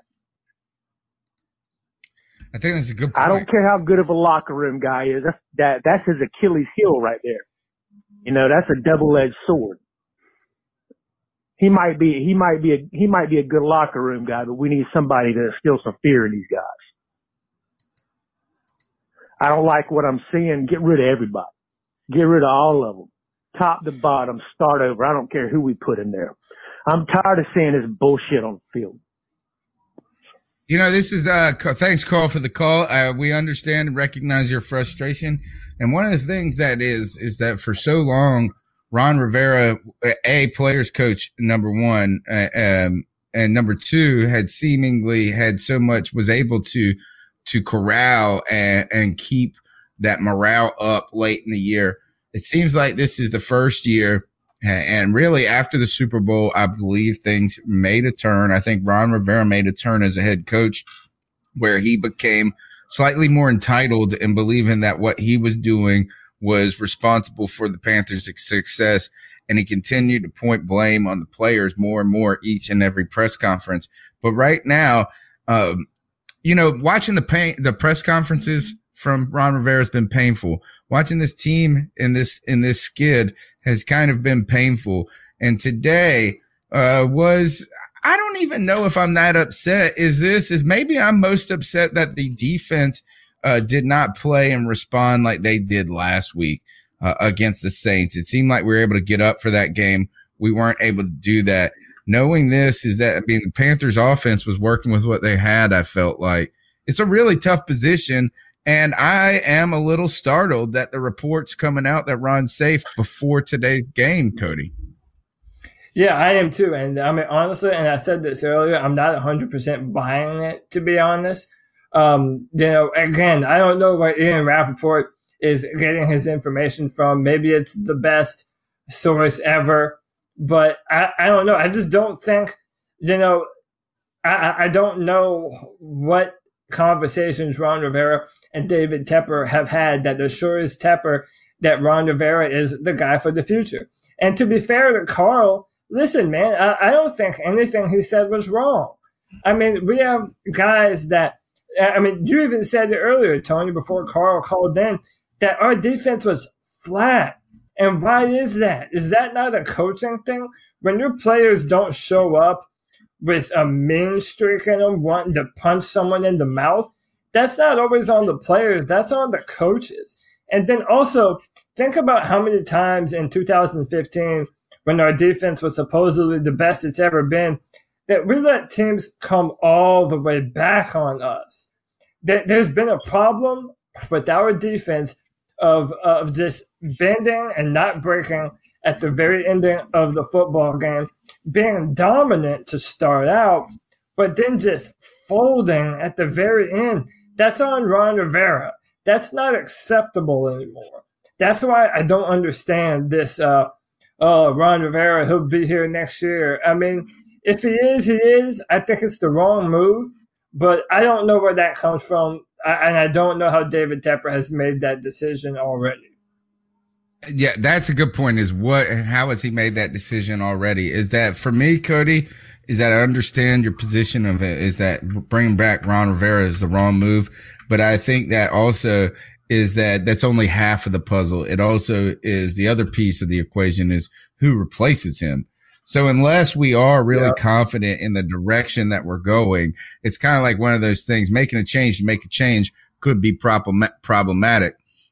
I think that's a good point. I don't care how good of a locker room guy is. That's, that, that's his Achilles heel right there. You know, that's a double-edged sword. He might be, he might be a, he might be a good locker room guy, but we need somebody to instill some fear in these guys. I don't like what I'm seeing. Get rid of everybody. Get rid of all of them. Top to bottom, start over. I don't care who we put in there. I'm tired of seeing this bullshit on the field. You know, this is, uh, thanks, Carl, for the call. Uh, we understand and recognize your frustration. And one of the things that is, is that for so long, Ron Rivera, a players coach, number one, uh, um, and number two, had seemingly had so much, was able to, to corral and, and keep that morale up late in the year. It seems like this is the first year. And really, after the Super Bowl, I believe things made a turn. I think Ron Rivera made a turn as a head coach where he became slightly more entitled and believing that what he was doing was responsible for the Panthers' success. And he continued to point blame on the players more and more each and every press conference. But right now, um, you know, watching the pain, the press conferences from Ron Rivera has been painful. Watching this team in this in this skid has kind of been painful. And today uh, was, I don't even know if I'm that upset. Is this is maybe I'm most upset that the defense uh, did not play and respond like they did last week uh, against the Saints. It seemed like we were able to get up for that game. We weren't able to do that. Knowing this is that, I mean, the Panthers offense was working with what they had. I felt like it's a really tough position. And I am a little startled that the reports coming out that Ron's safe before today's game, Cody. Yeah, I am too. And I mean, honestly, and I said this earlier, I'm not one hundred percent buying it, to be honest. Um, you know, again, I don't know where Ian Rappaport is getting his information from. Maybe it's the best source ever, but I, I don't know. I just don't think, you know, I, I don't know what conversations Ron Rivera and David Tepper have had that assures Tepper that Ron Rivera is the guy for the future. And to be fair to Carl, listen, man, I, I don't think anything he said was wrong. I mean, we have guys that, I mean, you even said it earlier, Tony, before Carl called in, that our defense was flat. And why is that? Is that not a coaching thing? When your players don't show up with a mean streak in them, wanting to punch someone in the mouth, that's not always on the players. That's on the coaches. And then also, think about how many times in two thousand fifteen, when our defense was supposedly the best it's ever been, that we let teams come all the way back on us. There's been a problem with our defense of, of just bending and not breaking at the very ending of the football game, being dominant to start out, but then just folding at the very end. That's on Ron Rivera. That's not acceptable anymore. that's why I don't understand this. Uh, oh, Ron Rivera, he'll be here next year. I mean, if he is, he is. I think it's the wrong move, but I don't know where that comes from, I, and I don't know how David Tepper has made that decision already. Yeah, that's a good point. Is what, how has he made that decision already? Is that for me, Cody? Is that I understand your position of it? Is that bringing back Ron Rivera is the wrong move? But I think that also is that that's only half of the puzzle. It also is the other piece of the equation is who replaces him. So unless we are really yeah. confident in the direction that we're going, it's kind of like one of those things. Making a change to make a change could be problem- problematic.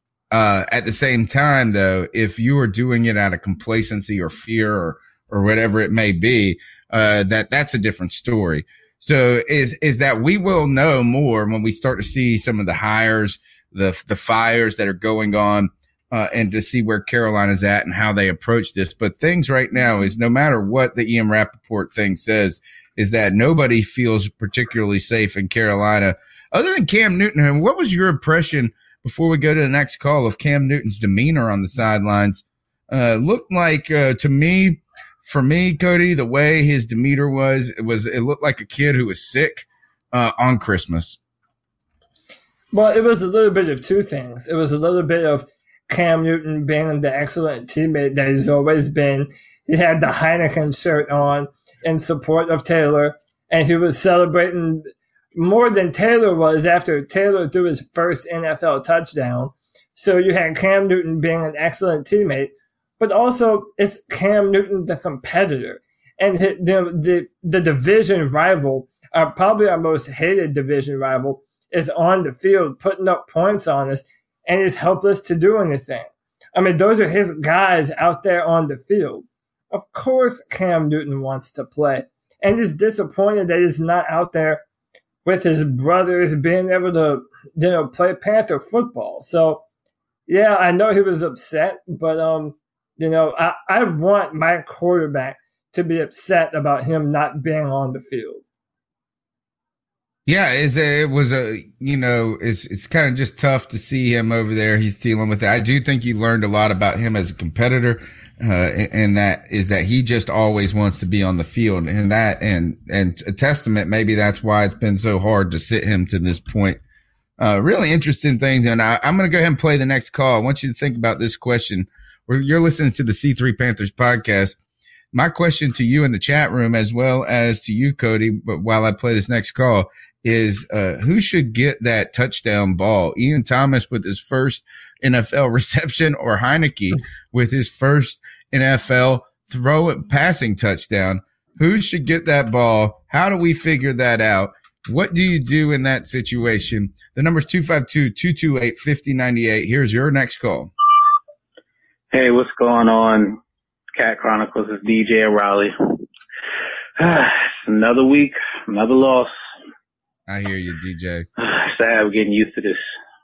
Uh, at the same time, though, if you are doing it out of complacency or fear or, or whatever it may be, uh, that that's a different story. So is, is that we will know more when we start to see some of the hires, the, the fires that are going on, uh, and to see where Carolina's at and how they approach this. But things right now is no matter what the Ian Rappaport thing says, is that nobody feels particularly safe in Carolina other than Cam Newton. What was your impression before we go to the next call of Cam Newton's demeanor on the sidelines? Uh, looked like, uh, to me, for me, Cody, the way his demeanor was, it was, it looked like a kid who was sick, uh, on Christmas. Well, it was a little bit of two things. It was a little bit of Cam Newton being the excellent teammate that he's always been. He had the Heineken shirt on in support of Taylor, and he was celebrating more than Taylor was after Taylor threw his first N F L touchdown. So you had Cam Newton being an excellent teammate, but also it's Cam Newton, the competitor, and the the, the division rival, uh, probably our most hated division rival, is on the field putting up points on us, and is helpless to do anything. I mean, those are his guys out there on the field. Of course, Cam Newton wants to play, and is disappointed that he's not out there with his brothers being able to, you know, play Panther football. So, yeah, I know he was upset, but, um, you know, I, I want my quarterback to be upset about him not being on the field. Yeah, it's a, it was a, you know, it's it's kind of just tough to see him over there. He's dealing with it. I do think you learned a lot about him as a competitor. Uh, and that is that he just always wants to be on the field, and that, and, and a testament, maybe that's why it's been so hard to sit him to this point. Uh, really interesting things. And I, I'm going to go ahead and play the next call. I want you to think about this question. Where you're listening to the C three Panthers podcast. My question to you in the chat room, as well as to you, Cody, but while I play this next call, is uh, who should get that touchdown ball? Ian Thomas with his first N F L reception, or Heineke with his first N F L throw and passing touchdown? Who should get that ball? How do we figure that out? What do you do in that situation? The number is two five two, two two eight, five oh nine eight. Here's your next call. Hey, what's going on? Cat Chronicles, is D J Raleigh. Another week, another loss. I hear you, D J. Sad, we're getting used to this.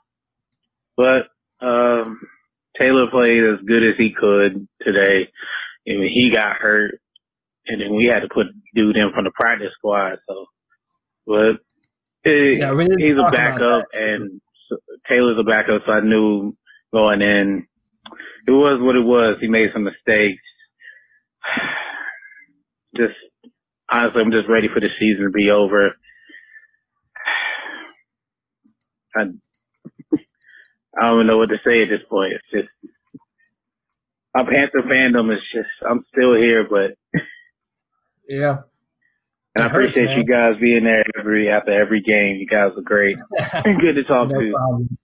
But um, Taylor played as good as he could today. I mean, he got hurt, and then we had to put dude in from the practice squad. So, but it, yeah, he's a backup, and Taylor's a backup, so I knew going in, it was what it was. He made some mistakes. Just honestly, I'm just ready for the season to be over. I, I don't even know what to say at this point. It's just, my Panther fandom is just, I'm still here, but yeah. And I appreciate hurts, you guys being there every after every game. You guys are great. Good to talk no to. Problem.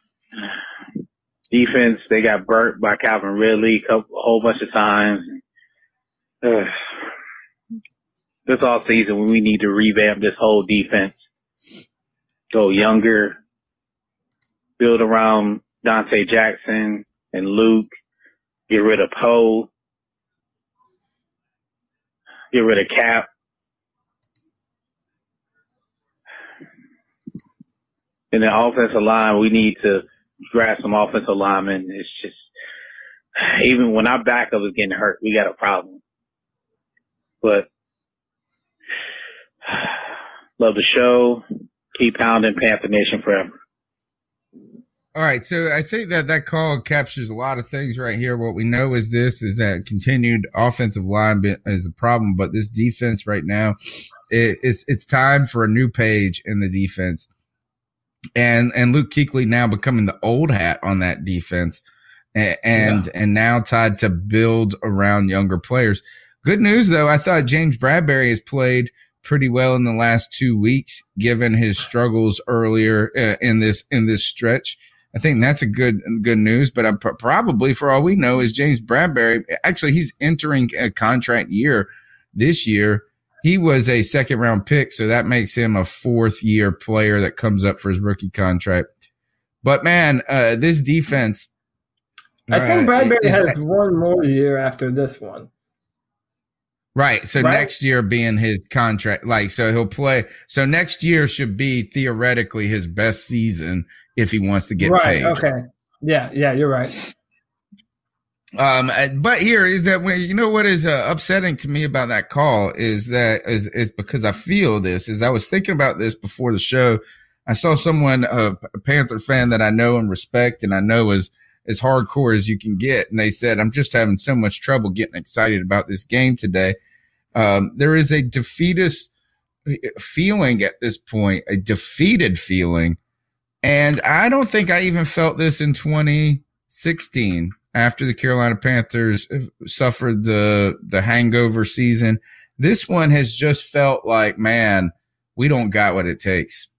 Defense, they got burnt by Calvin Ridley a, couple, a whole bunch of times. Uh, this all season, we need to revamp this whole defense. Go younger, build around Dante Jackson and Luke, get rid of Poe, get rid of Cap. In the offensive line, we need to draft some offensive linemen. It's just, even when our backup is getting hurt, we got a problem. But love the show. Keep pounding Panther Nation forever. All right, so I think that that call captures a lot of things right here. What we know is this, is that continued offensive line is a problem, but this defense right now, it, it's it's time for a new page in the defense. And and Luke Kuechly now becoming the old hat on that defense, and and, yeah. and now tied to build around younger players. Good news, though, I thought James Bradberry has played pretty well in the last two weeks, given his struggles earlier uh, in this in this stretch. I think that's a good good news. But I'm pr- probably, for all we know, is James Bradberry. Actually, he's entering a contract year this year. He was a second round pick, so that makes him a fourth year player that comes up for his rookie contract. But man, uh, this defense. I think uh, Bradberry is, has one more year after this one. Right. So right? next year being his contract, like, so he'll play. So next year should be theoretically his best season if he wants to get right, paid. Okay. Yeah. Yeah. You're right. Um, but here is that when, you know, what is uh, upsetting to me about that call is that is, is because I feel this is I was thinking about this before the show. I saw someone, uh, a Panther fan that I know and respect, and I know is as hardcore as you can get. And they said, I'm just having so much trouble getting excited about this game today. Um, there is a defeatist feeling at this point, a defeated feeling. And I don't think I even felt this in twenty sixteen after the Carolina Panthers suffered the, the hangover season. This one has just felt like, man, we don't got what it takes.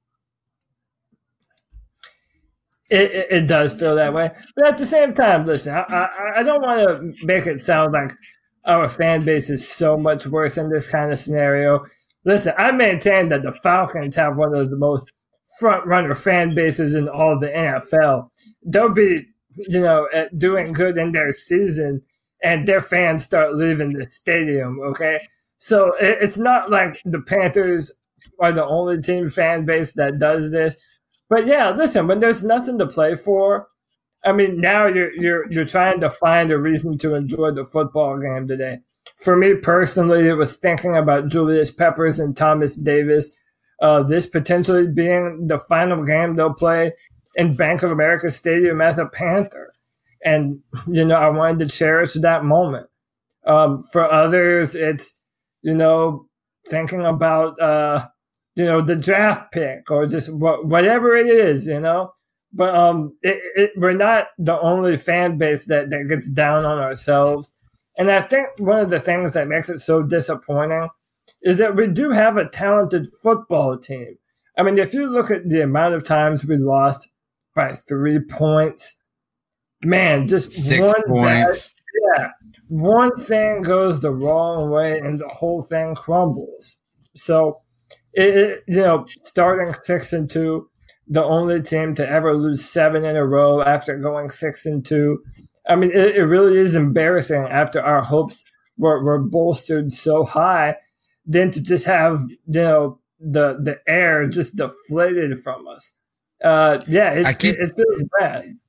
It, it, it does feel that way. But at the same time, listen, I, I, I don't want to make it sound like our fan base is so much worse in this kind of scenario. Listen, I maintain that the Falcons have one of the most front-runner fan bases in all of the N F L. They'll be, you know, doing good in their season, and their fans start leaving the stadium, okay? So it, it's not like the Panthers are the only team fan base that does this. But, yeah, listen, when there's nothing to play for, I mean, now you're you're you're trying to find a reason to enjoy the football game today. For me personally, it was thinking about Julius Peppers and Thomas Davis, uh, this potentially being the final game they'll play in Bank of America Stadium as a Panther. And, you know, I wanted to cherish that moment. Um, for others, it's, you know, thinking about, uh, you know, the draft pick or just wh- whatever it is, you know. But um, it, it, we're not the only fan base that, that gets down on ourselves. And I think one of the things that makes it so disappointing is that we do have a talented football team. I mean, if you look at the amount of times we lost by three points, man, just Six one points. Bad, yeah, one thing goes the wrong way and the whole thing crumbles. So, it, it you know, starting six and two, the only team to ever lose seven in a row after going six and two. I mean, it, it really is embarrassing after our hopes were, were bolstered so high, then to just have, you know, the the air just deflated from us. Uh, yeah, it, I keep, it, it feels bad.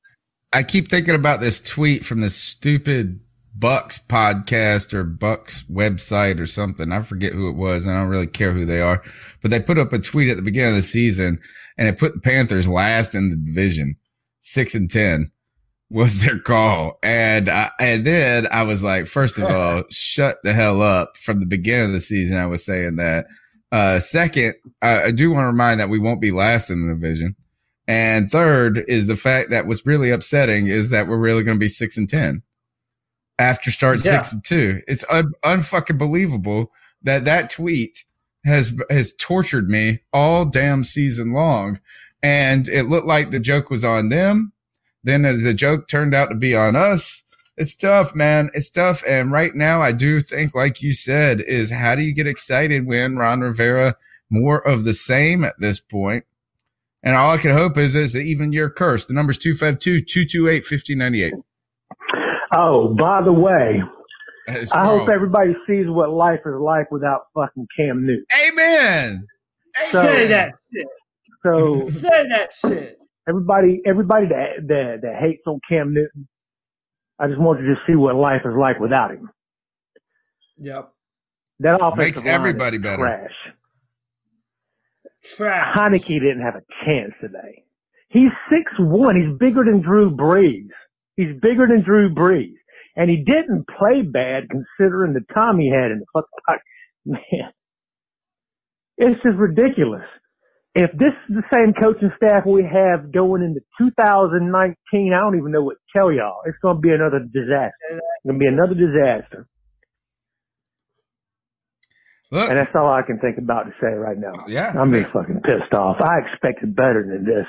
I keep thinking about this tweet from this stupid Bucks podcast or Bucks website or something. I forget who it was, and I don't really care who they are. But they put up a tweet at the beginning of the season, and it put the Panthers last in the division. Six and ten was their call. And I, and then I was like, first of all, shut the hell up. From the beginning of the season, I was saying that. Uh, second, I, I do want to remind that we won't be last in the division. And third is the fact that what's really upsetting is that we're really going to be six and ten after starting yeah. six and two. It's un, unfucking believable that that tweet has has tortured me all damn season long. And it looked like the joke was on them. Then the joke turned out to be on us. It's tough, man. It's tough. And right now, I do think, like you said, is how do you get excited when Ron Rivera more of the same at this point? And all I can hope is it's an even year curse. The number's two five two, two two eight, five oh nine eight. Oh, by the way, It's I Carl. hope everybody sees what life is like without fucking Cam Newton. Amen. So, Say that shit. So Say that shit. everybody, everybody that, that that hates on Cam Newton, I just want you to see what life is like without him. Yep. That offensive Makes line everybody is better. trash. Trash. Heineke didn't have a chance today. He's six one. He's bigger than Drew Brees. He's bigger than Drew Brees. And he didn't play bad considering the time he had in the fucking pocket. Man, it's just ridiculous. If this is the same coaching staff we have going into two thousand nineteen, I don't even know what to tell y'all. It's going to be another disaster. It's going to be another disaster. Look, and that's all I can think about to say right now. Yeah. I'm just fucking pissed off. I expected better than this.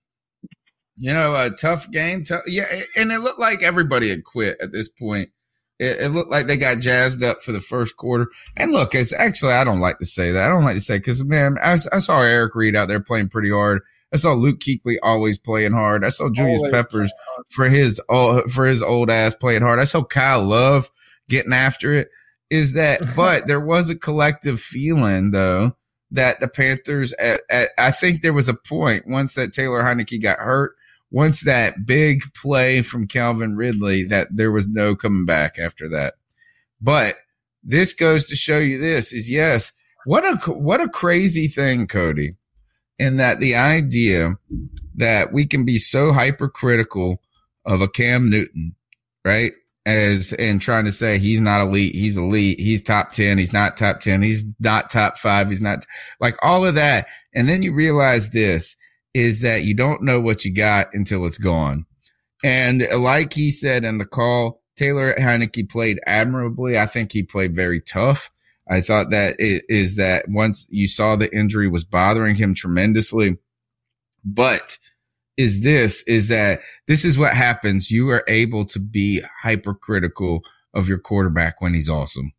You know, a tough game. Tough, yeah, and it looked like everybody had quit at this point. It, it looked like they got jazzed up for the first quarter. And look, it's actually, I don't like to say that. I don't like to say because, man, I, I saw Eric Reed out there playing pretty hard. I saw Luke Kuechly always playing hard. I saw Julius always Peppers for his old, for his old ass playing hard. I saw Kyle Love getting after it. Is that, but there was a collective feeling, though, that the Panthers, at, at, I think there was a point once that Taylor Heinicke got hurt, once that big play from Calvin Ridley, that there was no coming back after that. But this goes to show you this is yes, what a, what a crazy thing, Cody, in that the idea that we can be so hypercritical of a Cam Newton, right? As and trying to say he's not elite, he's elite, he's top ten, he's not top ten, he's not top five, he's not like all of that. And then you realize this is that you don't know what you got until it's gone. And like he said in the call, Taylor Heinicke played admirably. I think he played very tough. I thought that it is that once you saw the injury was bothering him tremendously, but is this, is that this is what happens. You are able to be hypercritical of your quarterback when he's awesome.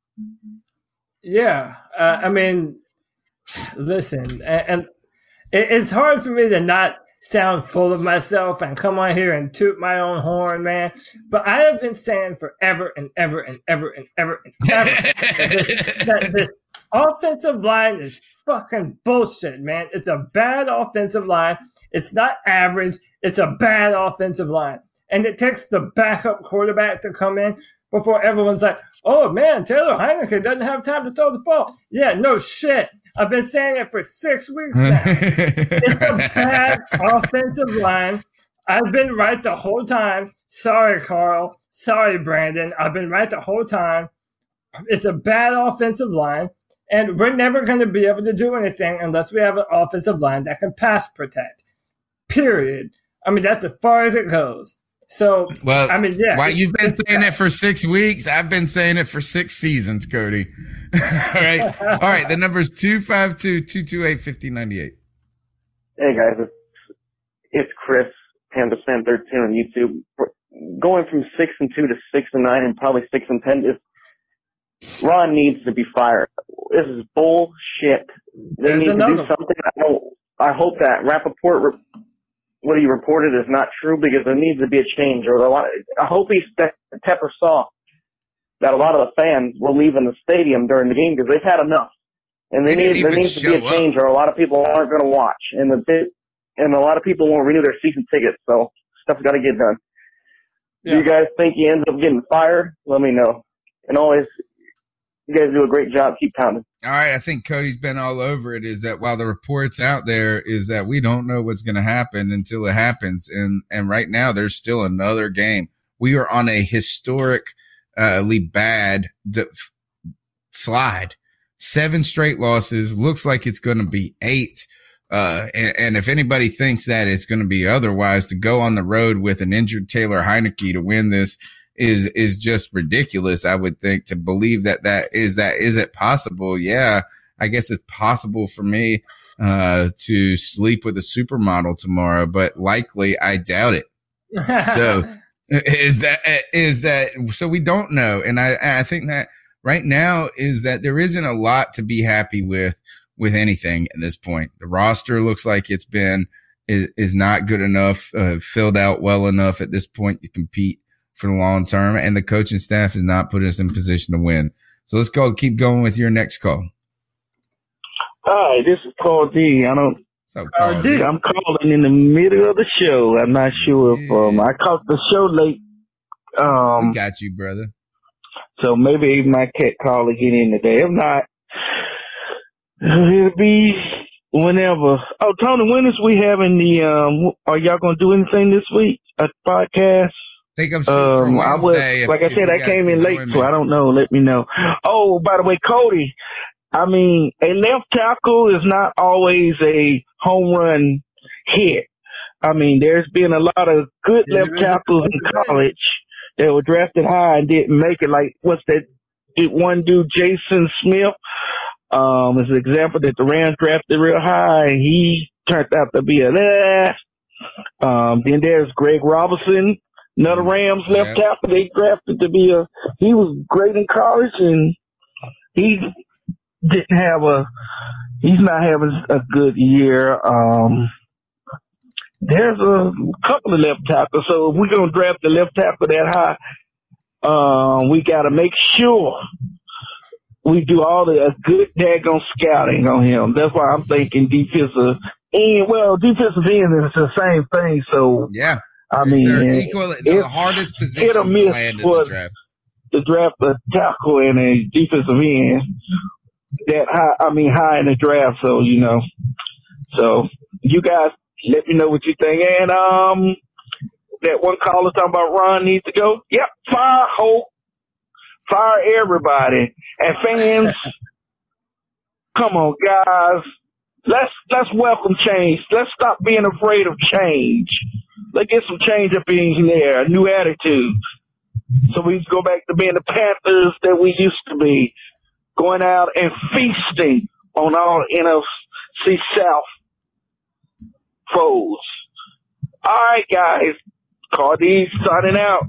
Yeah. Uh, I mean, listen, and, and it, it's hard for me to not sound full of myself and come on here and toot my own horn, man. But I have been saying forever and ever and ever and ever and ever that, this, that this offensive line is fucking bullshit, man. It's a bad offensive line. It's not average. It's a bad offensive line. And it takes the backup quarterback to come in before everyone's like, oh, man, Taylor Heinicke doesn't have time to throw the ball. Yeah, no shit. I've been saying it for six weeks now. It's a bad offensive line. I've been right the whole time. Sorry, Carl. Sorry, Brandon. I've been right the whole time. It's a bad offensive line. And we're never going to be able to do anything unless we have an offensive line that can pass protect. Period. I mean, that's as far as it goes. So, well, I mean, yeah. Why you've been saying bad. It for six weeks? I've been saying it for six seasons, Cody. All right. All right. The number is two five two, two two eight, five oh nine eight. Hey, guys. It's, it's Chris, Panda Fan thirteen on YouTube. Going from six and two to six and nine and probably six and ten is Ron needs to be fired. This is bullshit. They There's need to another. do something. I, don't, I hope that Rappaport, what he reported is not true because there needs to be a change. Or a lot. Of, I hope he Tepper saw that a lot of the fans were leaving the stadium during the game because they've had enough, and they they need, there needs to be a change, up. Or a lot of people aren't going to watch, and the and a lot of people won't renew their season tickets. So stuff's got to get done. Yeah. Do you guys think he ends up getting fired? Let me know. And always, you guys do a great job. Keep pounding. All right, I think Cody's been all over it, is that while the reports out there is that we don't know what's going to happen until it happens. And, and right now there's still another game. We are on a historically bad d- slide. Seven straight losses. Looks like it's going to be eight. Uh, and, and if anybody thinks that it's going to be otherwise, to go on the road with an injured Taylor Heinicke to win this is, is just ridiculous. I would think to believe that that is, that is it possible? Yeah, I guess it's possible for me, uh, to sleep with a supermodel tomorrow, but likely I doubt it. So is that, is that, so we don't know. And I, I think that right now is that there isn't a lot to be happy with, with anything at this point. The roster looks like it's been, is, is not good enough, uh, filled out well enough at this point to compete for the long term, and the coaching staff is not putting us in position to win. So let's go, keep going with your next call. Hi, this is Paul D. I don't. So Paul D. I'm calling in the middle of the show. I'm not sure if um, I caught the show late. Um, we got you, brother. So maybe my cat call again in today. If not, it'll be whenever. Oh, Tony, when is we having the, um, are y'all going to do anything this week? A podcast? Think I'm shooting for Um, I was, Wednesday. if- like I if said, you I guys came can in late, join me. so I don't know. Let me know. Oh, by the way, Cody, I mean, a left tackle is not always a home run hit. I mean, there's been a lot of good Yeah, left there is a- tackles in college that were drafted high and didn't make it. Like, what's that? Did one dude, Jason Smith, um, is an example that the Rams drafted real high, and he turned out to be a left. Um, then there's Greg Robinson, another Rams left Yep. tackle they drafted to be a. He was great in college, and he didn't have a. He's not having a good year. Um, there's a couple of left tackles, so if we're gonna draft the left tackle that high, um, we got to make sure we do all the a good daggone scouting on him. That's why I'm thinking defensive end. Well, defensive end is the same thing. So Yeah. I It's mean, their equal, the it's hardest hit position or to miss land in the for draft. to draft a tackle and a defensive end that high. I mean, high in the draft. So you know, so you guys let me know what you think. And um, that one caller talking about Ron needs to go. Yep, fire Hope, fire everybody, and fans. Come on, guys. Let's let's welcome change. Let's stop being afraid of change. Let's get some change up in there, a new attitude. So we can go back to being the Panthers that we used to be, going out and feasting on all N F C South foes. All right, guys. Cardi signing out.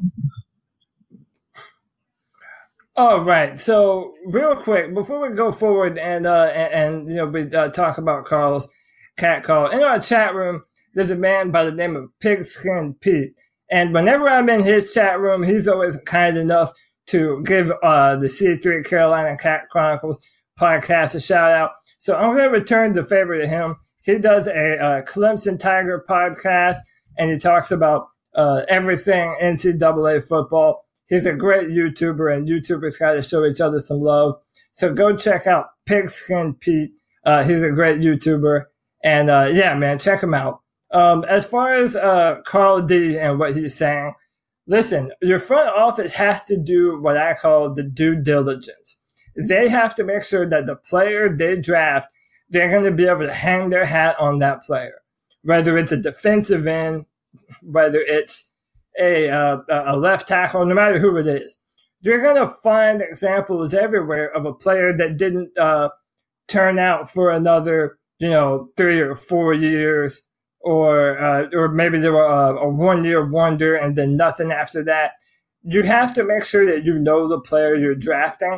All right. So real quick, before we go forward and uh and, and you know we uh, talk about Carl's cat call in our chat room, there's a man by the name of Pigskin Pete, and whenever I'm in his chat room, he's always kind enough to give uh the C three Carolina Cat Chronicles podcast a shout out. So I'm going to return the favor to him. He does a uh, Clemson Tiger podcast, and he talks about uh everything N C double A football. He's a great YouTuber, and YouTubers got to show each other some love. So go check out Pigskin Pete. Uh, he's a great YouTuber. And, uh, yeah, man, check him out. Um, as far as uh, Carl D and what he's saying, listen, your front office has to do what I call the due diligence. They have to make sure that the player they draft, they're going to be able to hang their hat on that player, whether it's a defensive end, whether it's a uh, a left tackle, no matter who it is. You're going to find examples everywhere of a player that didn't uh, turn out for another, you know, three or four years, or uh, or maybe they were a, a one-year wonder and then nothing after that. You have to make sure that you know the player you're drafting.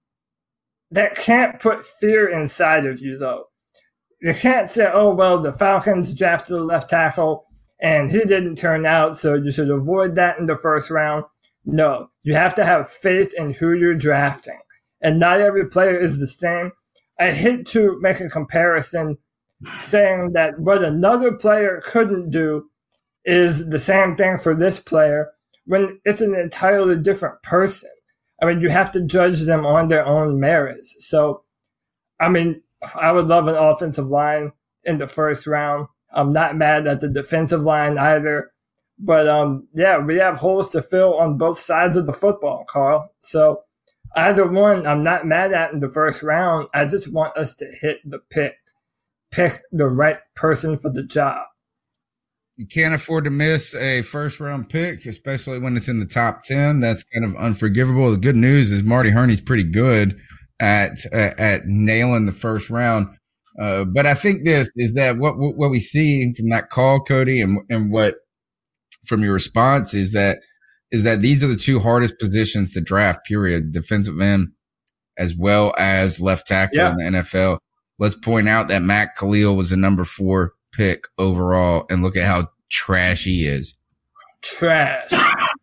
That can't put fear inside of you, though. You can't say, oh, well, the Falcons drafted a left tackle, and he didn't turn out, so you should avoid that in the first round. No, you have to have faith in who you're drafting. And not every player is the same. I hate to make a comparison saying that what another player couldn't do is the same thing for this player when it's an entirely different person. I mean, you have to judge them on their own merits. So, I mean, I would love an offensive line in the first round. I'm not mad at the defensive line either. But, um, yeah, we have holes to fill on both sides of the football, Carl. So either one I'm not mad at in the first round. I just want us to hit the pick, pick the right person for the job. You can't afford to miss a first-round pick, especially when it's in the top ten. That's kind of unforgivable. The good news is Marty Hurney's pretty good at uh, at nailing the first round. Uh, but I think this is that what what we see from that call, Cody, and and what from your response is that is that these are the two hardest positions to draft. Period. Defensive end as well as left tackle yeah. in the N F L. Let's point out that Matt Khalil was a number four pick overall, and look at how trash he is. Trash.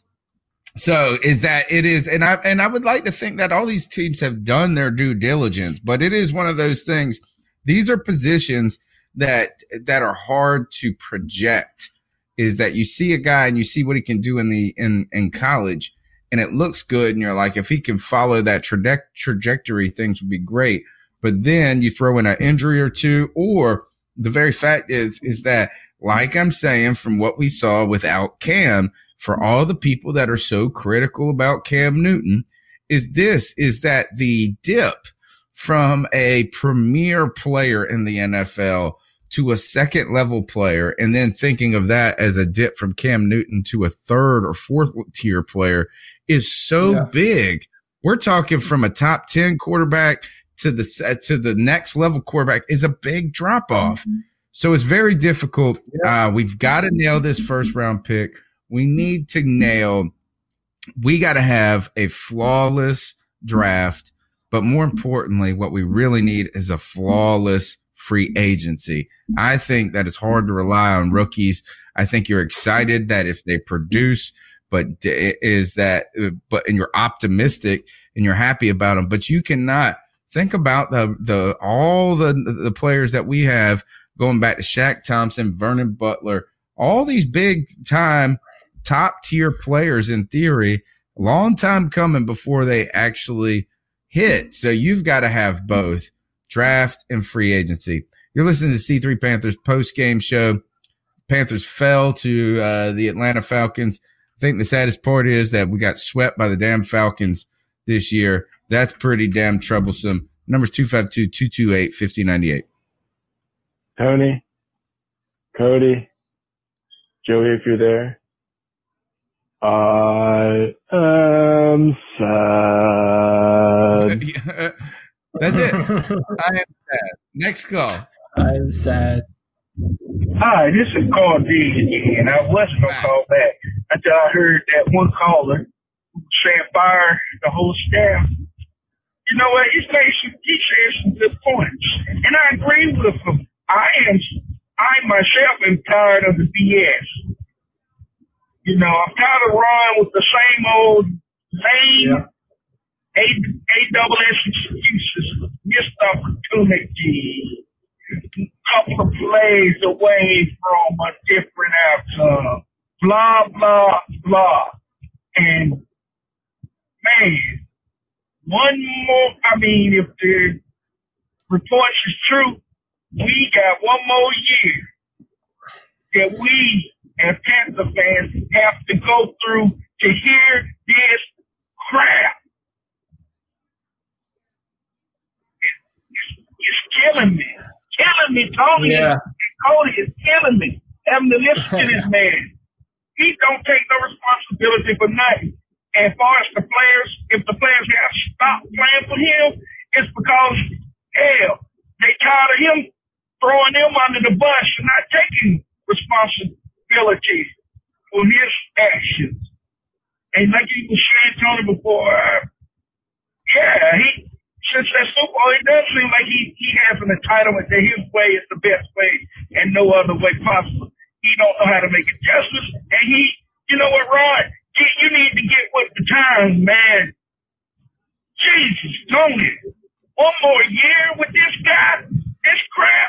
So is that it is, and I and I would like to think that all these teams have done their due diligence, but it is one of those things. These are positions that that are hard to project. Is that you see a guy and you see what he can do in the in in college, and it looks good, and you're like, if he can follow that traje- trajectory, things would be great. but then you throw in an injury or two, or the very fact is, is that, like I'm saying, from what we saw without Cam, for all the people that are so critical about Cam Newton, is this, is that the dip from a premier player in the N F L to a second level player, and then thinking of that as a dip from Cam Newton to a third or fourth tier player is so yeah. big. We're talking from a top ten quarterback to the, to the next level quarterback is a big drop off. Mm-hmm. So it's very difficult. Yeah. Uh, we've got to nail this first round pick. We need to nail, we got to have a flawless draft, but more importantly, what we really need is a flawless free agency. I think that it's hard to rely on rookies. I think you're excited that if they produce, but is that, but, and you're optimistic and you're happy about them, but you cannot think about the, the, all the, the players that we have going back to Shaq Thompson, Vernon Butler, all these big time top tier players in theory, a long time coming before they actually hit. So you've got to have both draft and free agency. You're listening to C three Panthers post game show. Panthers fell to uh, the Atlanta Falcons. I think the saddest part is that we got swept by the damn Falcons this year. That's pretty damn troublesome. Number's two five two, two two eight, five oh nine eight. Tony, Cody, Joey, if you're there. I am sad. That's it. I am sad. Next call. I'm sad. Hi, this is Carl D again. I wasn't going to call back until I heard that one caller saying fire the whole staff. You know what? He's made some, he said some good points. And I agree with him. I am, I myself am tired of the B S. You know, I'm tired of running with the same old, same yeah. A, A double S excuses. Missed opportunity. Couple of plays away from a different outcome. Blah, blah, blah. And, man, one more, I mean, if the reports is true, we got one more year that we, as Panther fans, have to go through to hear this crap. It's, it's killing me. Killing me, Tony yeah. and Cody is killing me. Having to listen to this man. He don't take no responsibility for nothing. And as far as the players, if the players have stopped playing for him, it's because, hell, they tired of him throwing them under the bus and not taking responsibility for his actions. And like you was saying, Tony, before, uh, yeah, he, since that Super Bowl, it does seem like he, he has an entitlement that his way is the best way and no other way possible. He don't know how to make adjustments. And he, you know what, Rod? You need to get with the times, man. Jesus, Tony. One more year with this guy? This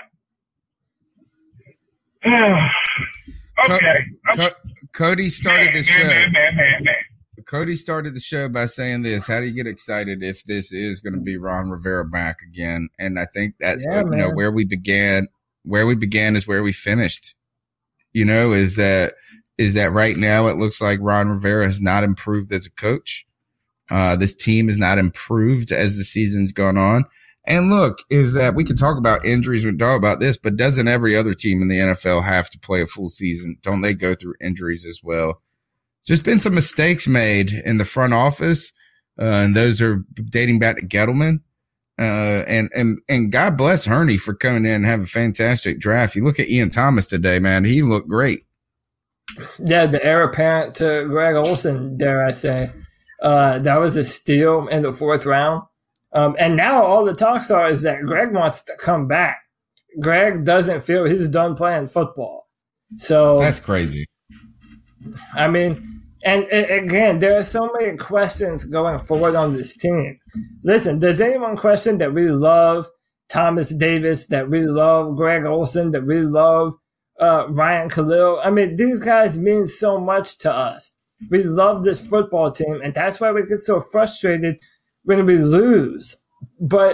crap? okay. Co- Co- Cody started man, the show. Man, man, man, man. Cody started the show by saying this. How do you get excited if this is going to be Ron Rivera back again? And I think that, yeah, you know, where we began, where we began is where we finished. You know, is that, is that right now it looks like Ron Rivera has not improved as a coach. Uh, this team has not improved as the season's gone on. And look, is that we can talk about injuries, we can talk about this, but doesn't every other team in the N F L have to play a full season? Don't they go through injuries as well? There's been some mistakes made in the front office, uh, and those are dating back to Gettleman. Uh, and, and, and God bless Hurney for coming in and having a fantastic draft. You look at Ian Thomas today, man, he looked great. Yeah, the heir apparent to Greg Olsen, dare I say. Uh, that was a steal in the fourth round. Um, and now all the talks are is that Greg wants to come back. Greg doesn't feel he's done playing football. So that's crazy. I mean, and, and again, there are so many questions going forward on this team. Listen, does anyone question that we love Thomas Davis, that we love Greg Olsen, that we love uh, Ryan Khalil? I mean, these guys mean so much to us. We love this football team, and that's why we get so frustrated when we lose. But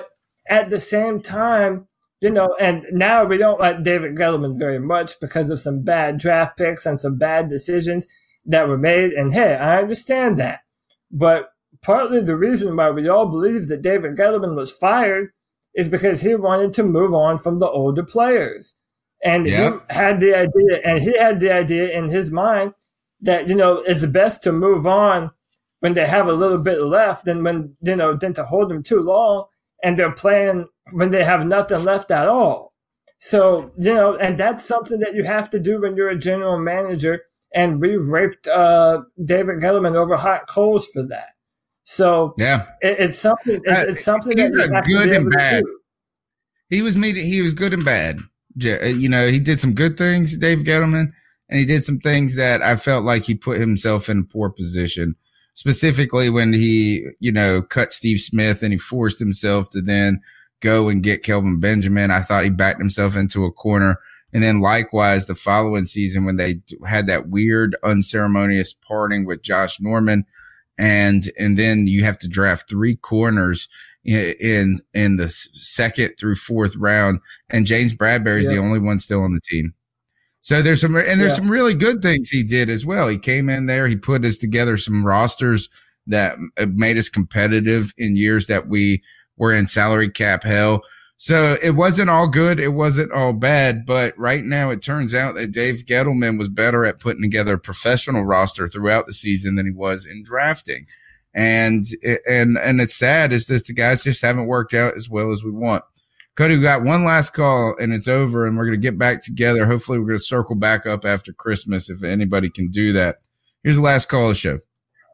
at the same time, you know, and now we don't like David Gettleman very much because of some bad draft picks and some bad decisions that were made. And hey, I understand that. But partly the reason why we all believe that David Gettleman was fired is because he wanted to move on from the older players. And yep. he had the idea, and he had the idea in his mind that, you know, it's best to move on when they have a little bit left than when, you know, than to hold them too long and they're playing when they have nothing left at all. So, you know, and that's something that you have to do when you're a general manager, and we raped uh, David Gettleman over hot coals for that. So yeah, it, it's something. It's, uh, it's something he's that you have good to be and able bad. to do. He was made. He was good and bad. You know, he did some good things, Dave Gettleman, and he did some things that I felt like he put himself in a poor position. Specifically, when he, you know, cut Steve Smith and he forced himself to then go and get Kelvin Benjamin. I thought he backed himself into a corner. And then likewise, the following season when they had that weird, unceremonious parting with Josh Norman, and and then you have to draft three corners in in, in the second through fourth round, and James Bradbury is yeah. the only one still on the team. So there's some, and there's yeah. some really good things he did as well. He came in there, he put us together some rosters that made us competitive in years that we were in salary cap hell. So it wasn't all good. It wasn't all bad. But right now it turns out that Dave Gettleman was better at putting together a professional roster throughout the season than he was in drafting. And, and, and it's sad is that the guys just haven't worked out as well as we want. Cody, we got one last call and it's over, and we're going to get back together. Hopefully we're going to circle back up after Christmas if anybody can do that. Here's the last call of the show.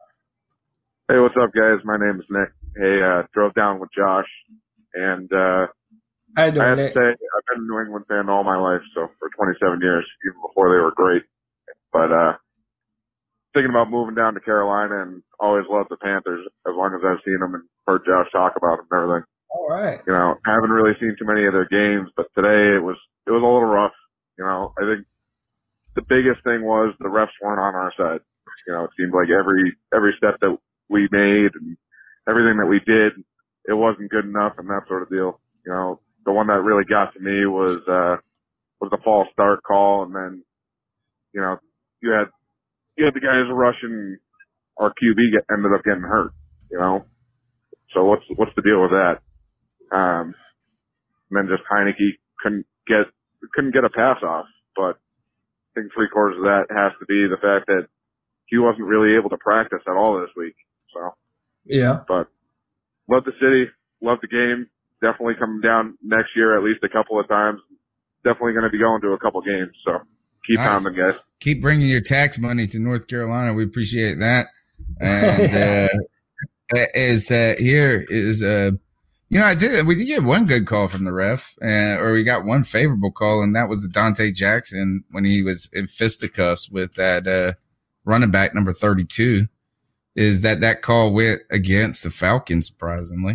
Hey, what's up, guys? My name is Nick. Hey, uh, drove down with Josh, and uh, I, I have Nick. to say I've been a New England fan all my life, so for twenty-seven years, even before they were great. But uh, thinking about moving down to Carolina, and always loved the Panthers as long as I've seen them and heard Josh talk about them and everything. All right. You know, haven't really seen too many of their games, but today it was it was a little rough. You know, I think the biggest thing was the refs weren't on our side. You know, it seemed like every every step that we made and everything that we did, it wasn't good enough and that sort of deal. You know, the one that really got to me was uh was the false start call, and then you know you had you had the guys rushing, our Q B get, ended up getting hurt. You know, so what's what's the deal with that? Um, and then just Heineke couldn't get, couldn't get a pass off, but I think three quarters of that has to be the fact that he wasn't really able to practice at all this week. So, yeah, but love the city, love the game. Definitely coming down next year, at least a couple of times. Definitely going to be going to a couple games. So keep nice. pounding, guys. Keep bringing your tax money to North Carolina. We appreciate that. And, uh, is that here is, uh, You know, I did. We did get one good call from the ref, uh, or we got one favorable call, and that was the Dante Jackson when he was in fisticuffs with that uh, running back number thirty-two. Is that that call went against the Falcons, surprisingly?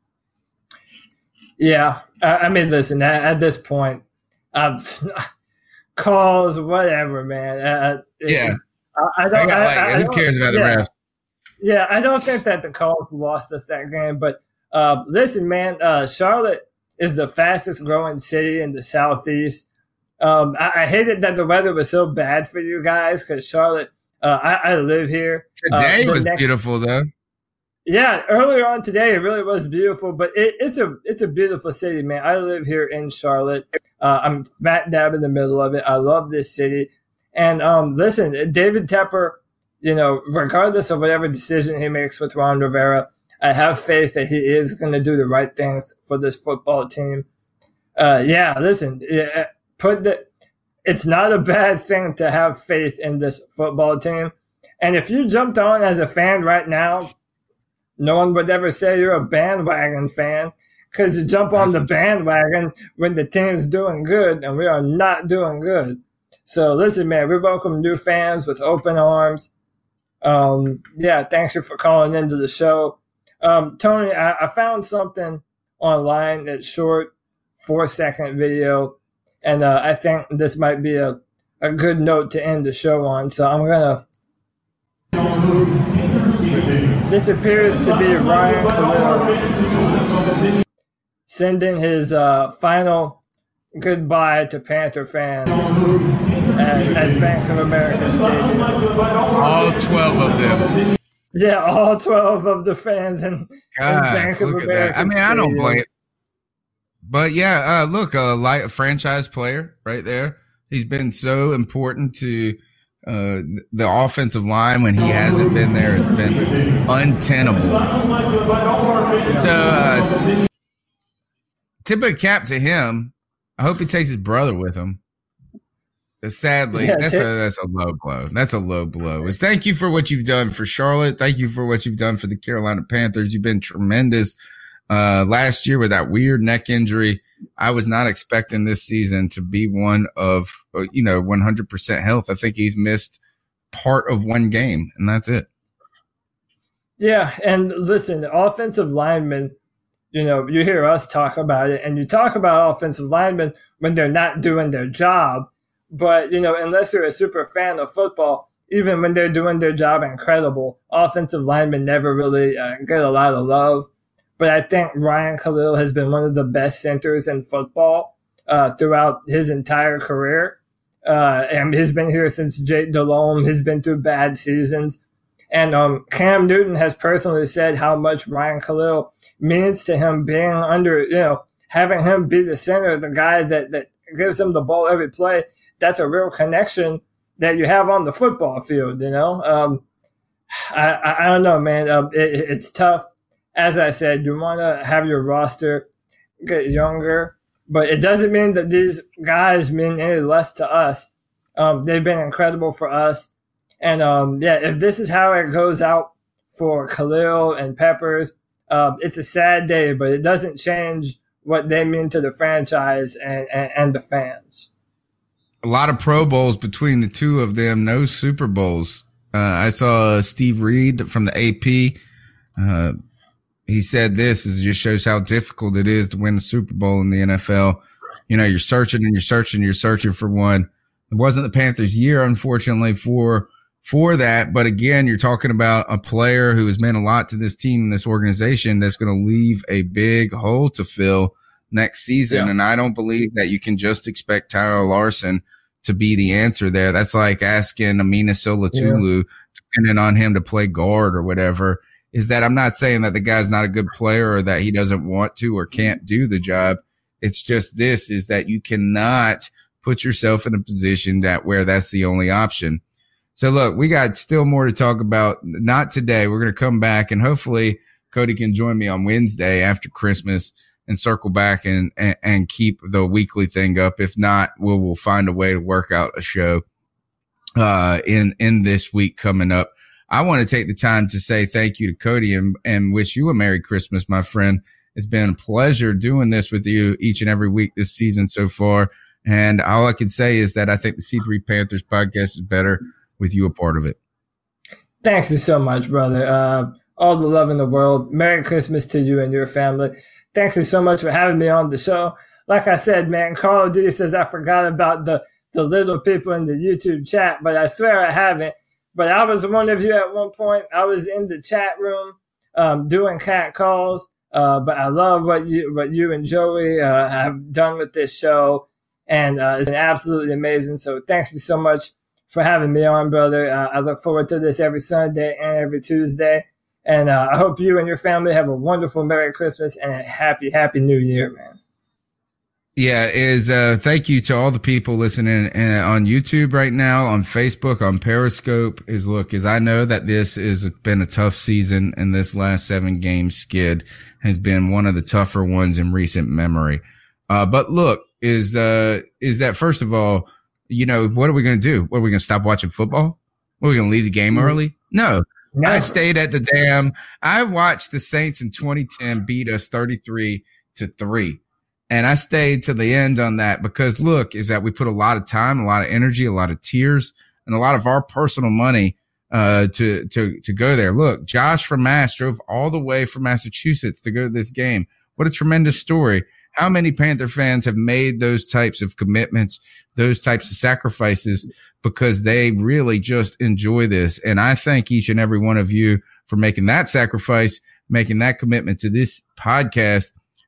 Yeah, I, I mean, listen. At, at this point, um, calls, whatever, man. Uh, yeah, I, I don't. I got, like, I, I who cares about yeah, the refs? Yeah, I don't think that the calls lost us that game, but. Uh, listen, man, uh, Charlotte is the fastest growing city in the Southeast. Um, I, I hated that the weather was so bad for you guys because Charlotte, uh, I, I live here. Today uh, was next, beautiful, though. Yeah, earlier on today, it really was beautiful, but it, it's a it's a beautiful city, man. I live here in Charlotte. Uh, I'm smack dab in the middle of it. I love this city. And um, listen, David Tepper, you know, regardless of whatever decision he makes with Ron Rivera, I have faith that he is going to do the right things for this football team. Uh, yeah, listen, put the, it's not a bad thing to have faith in this football team. And if you jumped on as a fan right now, no one would ever say you're a bandwagon fan because you jump on the bandwagon when the team's doing good, and we are not doing good. So listen, man, we welcome new fans with open arms. Um, yeah, thank you for calling into the show. Um, Tony, I, I found something online that's short, four-second video, and uh, I think this might be a, a good note to end the show on. So I'm going to – this appears to be Ryan Khalil. sending his uh, final goodbye to Panther fans at, at Bank of America Stadium. All twelve of them. Yeah, all twelve of the fans in, God, in Bank of look at America that. I mean, Stadium. I don't blame it. But yeah, uh, look, a, light, a franchise player right there. He's been so important to uh, the offensive line when he hasn't been there. It's been untenable. So, uh, tip of the cap to him. I hope he takes his brother with him. But sadly, Yeah, that's t- a that's a low blow. That's a low blow. It's thank you for what you've done for Charlotte. Thank you for what you've done for the Carolina Panthers. You've been tremendous. Uh, last year with that weird neck injury, I was not expecting this season to be one of, uh, you know, one hundred percent health. I think he's missed part of one game, and that's it. Yeah, and listen, the offensive linemen, you know, you hear us talk about it, and you talk about offensive linemen when they're not doing their job. But, you know, unless you're a super fan of football, even when they're doing their job incredible, offensive linemen never really uh, get a lot of love. But I think Ryan Khalil has been one of the best centers in football uh, throughout his entire career. Uh, and he's been here since Jake Delhomme. He's been through bad seasons. And um, Cam Newton has personally said how much Ryan Khalil means to him being under, you know, having him be the center, the guy that, that gives him the ball every play. That's a real connection that you have on the football field, you know. Um, I, I, I don't know, man. Um, it, it's tough. As I said, you want to have your roster get younger, but it doesn't mean that these guys mean any less to us. Um, they've been incredible for us. And, um, yeah, if this is how it goes out for Khalil and Peppers, um, it's a sad day, but it doesn't change what they mean to the franchise and, and, and the fans. A lot of Pro Bowls between the two of them, no Super Bowls. Uh, I saw Steve Reed from the A P. Uh, he said this is just shows how difficult it is to win a Super Bowl in the N F L. You know, you're searching and you're searching, and you're searching for one. It wasn't the Panthers' year, unfortunately, for for that. But again, you're talking about a player who has meant a lot to this team and this organization that's going to leave a big hole to fill next season. Yeah. And I don't believe that you can just expect Tyler Larsen to be the answer there. That's like asking Amina Solatulu, yeah. depending on him to play guard or whatever. Is that I'm not saying that the guy's not a good player or that he doesn't want to or can't do the job. It's just this is that you cannot put yourself in a position that where that's the only option. So look, we got still more to talk about. Not today. We're going to come back and hopefully Cody can join me on Wednesday after Christmas and circle back and, and, and keep the weekly thing up. If not, we'll, we'll find a way to work out a show, uh, in, in this week coming up. I want to take the time to say thank you to Cody and, and wish you a Merry Christmas, my friend. It's been a pleasure doing this with you each and every week this season so far. And all I can say is that I think the C three Panthers podcast is better with you a part of it. Thank you so much, brother. Uh, all the love in the world. Merry Christmas to you and your family. Thank you so much for having me on the show. Like I said, man, Carl Diddy says I forgot about the, the little people in the YouTube chat, but I swear I haven't. But I was one of you at one point. I was in the chat room um, doing cat calls. Uh, but I love what you what you and Joey uh, have done with this show, and uh, it's been absolutely amazing. So thank you so much for having me on, brother. Uh, I look forward to this every Sunday and every Tuesday. And uh, I hope you and your family have a wonderful Merry Christmas and a happy, happy New Year, man. Yeah, is uh, thank you to all the people listening uh, on YouTube right now, on Facebook, on Periscope. Is look, is I know that this has been a tough season, and this last seven game skid has been one of the tougher ones in recent memory. Uh, but look, is uh, is that first of all, you know, what are we going to do? What are we going to stop watching football? What, are we going to leave the game early? No. No. I stayed at the damn. I watched the Saints in twenty ten beat us thirty-three to three. And I stayed to the end on that because, look, is that we put a lot of time, a lot of energy, a lot of tears, and a lot of our personal money uh, to to to go there. Look, Josh from Mass drove all the way from Massachusetts to go to this game. What a tremendous story. How many Panther fans have made those types of commitments, those types of sacrifices because they really just enjoy this? And I thank each and every one of you for making that sacrifice, making that commitment to this podcast,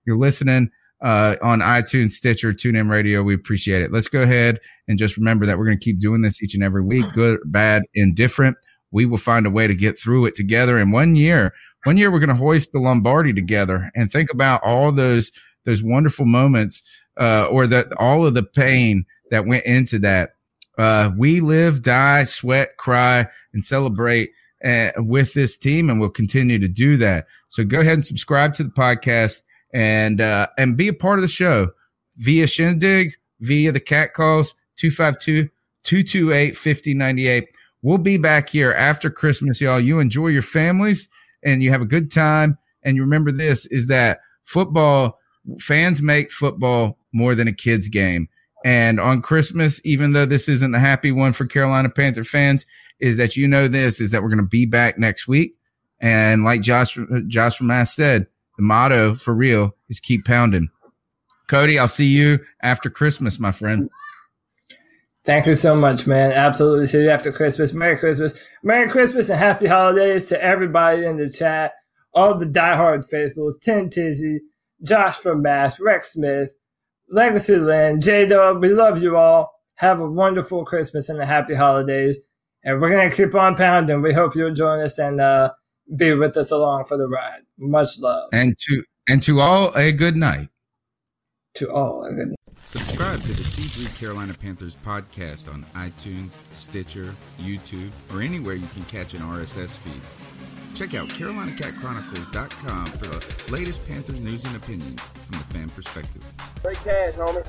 you're listening uh, on iTunes, Stitcher, TuneIn Radio. We appreciate it. Let's go ahead and just remember that we're going to keep doing this each and every week, good, bad, indifferent. We will find a way to get through it together. And one year, one year we're going to hoist the Lombardi together and think about all those those wonderful moments uh, or that all of the pain that went into that. Uh, we live, die, sweat, cry, and celebrate uh, with this team, and we'll continue to do that. So go ahead and subscribe to the podcast and uh, and be a part of the show via Shindig, via the Cat Calls, two five two, two two eight, five oh nine eight. We'll be back here after Christmas, y'all. You enjoy your families, and you have a good time. And you remember this, is that football, fans make football more than a kid's game. And on Christmas, even though this isn't a happy one for Carolina Panther fans, is that you know this, is that we're going to be back next week. And like Josh, Josh from Mass said, the motto for real is keep pounding. Cody, I'll see you after Christmas, my friend. Thank you so much, man. Absolutely. See you after Christmas. Merry Christmas. Merry Christmas and happy holidays to everybody in the chat. All the diehard faithfuls, Tim Tizzy, Josh from Mass, Rex Smith, Legacy Lynn, J-Dub, we love you all. Have a wonderful Christmas and a happy holidays. And we're going to keep on pounding. We hope you'll join us and uh, be with us along for the ride. Much love. And to and to all, a good night. To all, a good night. Subscribe to the C three Carolina Panthers podcast on iTunes, Stitcher, YouTube, or anywhere you can catch an R S S feed. Check out Carolina Cat Chronicles dot com for the latest Panthers news and opinions from the fan perspective. Great cash, homie.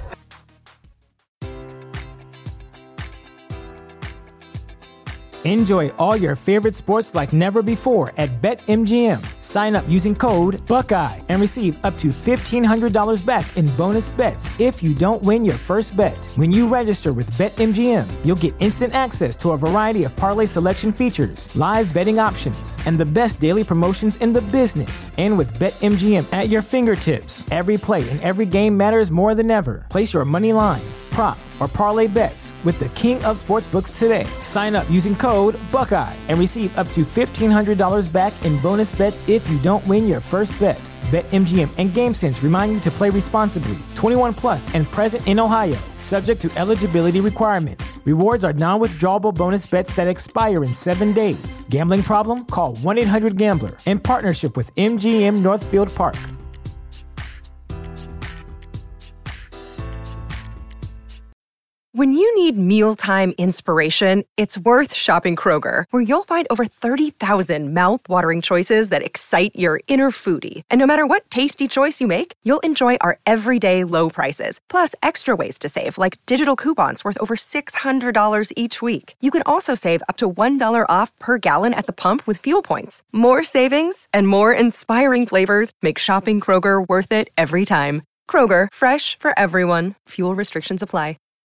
Enjoy all your favorite sports like never before at BetMGM. Sign up using code Buckeye and receive up to fifteen hundred dollars back in bonus bets if you don't win your first bet. When you register with BetMGM, you'll get instant access to a variety of parlay selection features, live betting options, and the best daily promotions in the business. And with BetMGM at your fingertips, every play and every game matters more than ever. Place your money line, prop, or parlay bets with the king of sportsbooks today. Sign up using code Buckeye and receive up to fifteen hundred dollars back in bonus bets if you don't win your first bet. BetMGM and GameSense remind you to play responsibly. twenty-one plus and present in Ohio, subject to eligibility requirements. Rewards are non-withdrawable bonus bets that expire in seven days. Gambling problem? Call one eight hundred gambler in partnership with M G M Northfield Park. When you need mealtime inspiration, it's worth shopping Kroger, where you'll find over thirty thousand mouth-watering choices that excite your inner foodie. And no matter what tasty choice you make, you'll enjoy our everyday low prices, plus extra ways to save, like digital coupons worth over six hundred dollars each week. You can also save up to one dollar off per gallon at the pump with fuel points. More savings and more inspiring flavors make shopping Kroger worth it every time. Kroger, fresh for everyone. Fuel restrictions apply.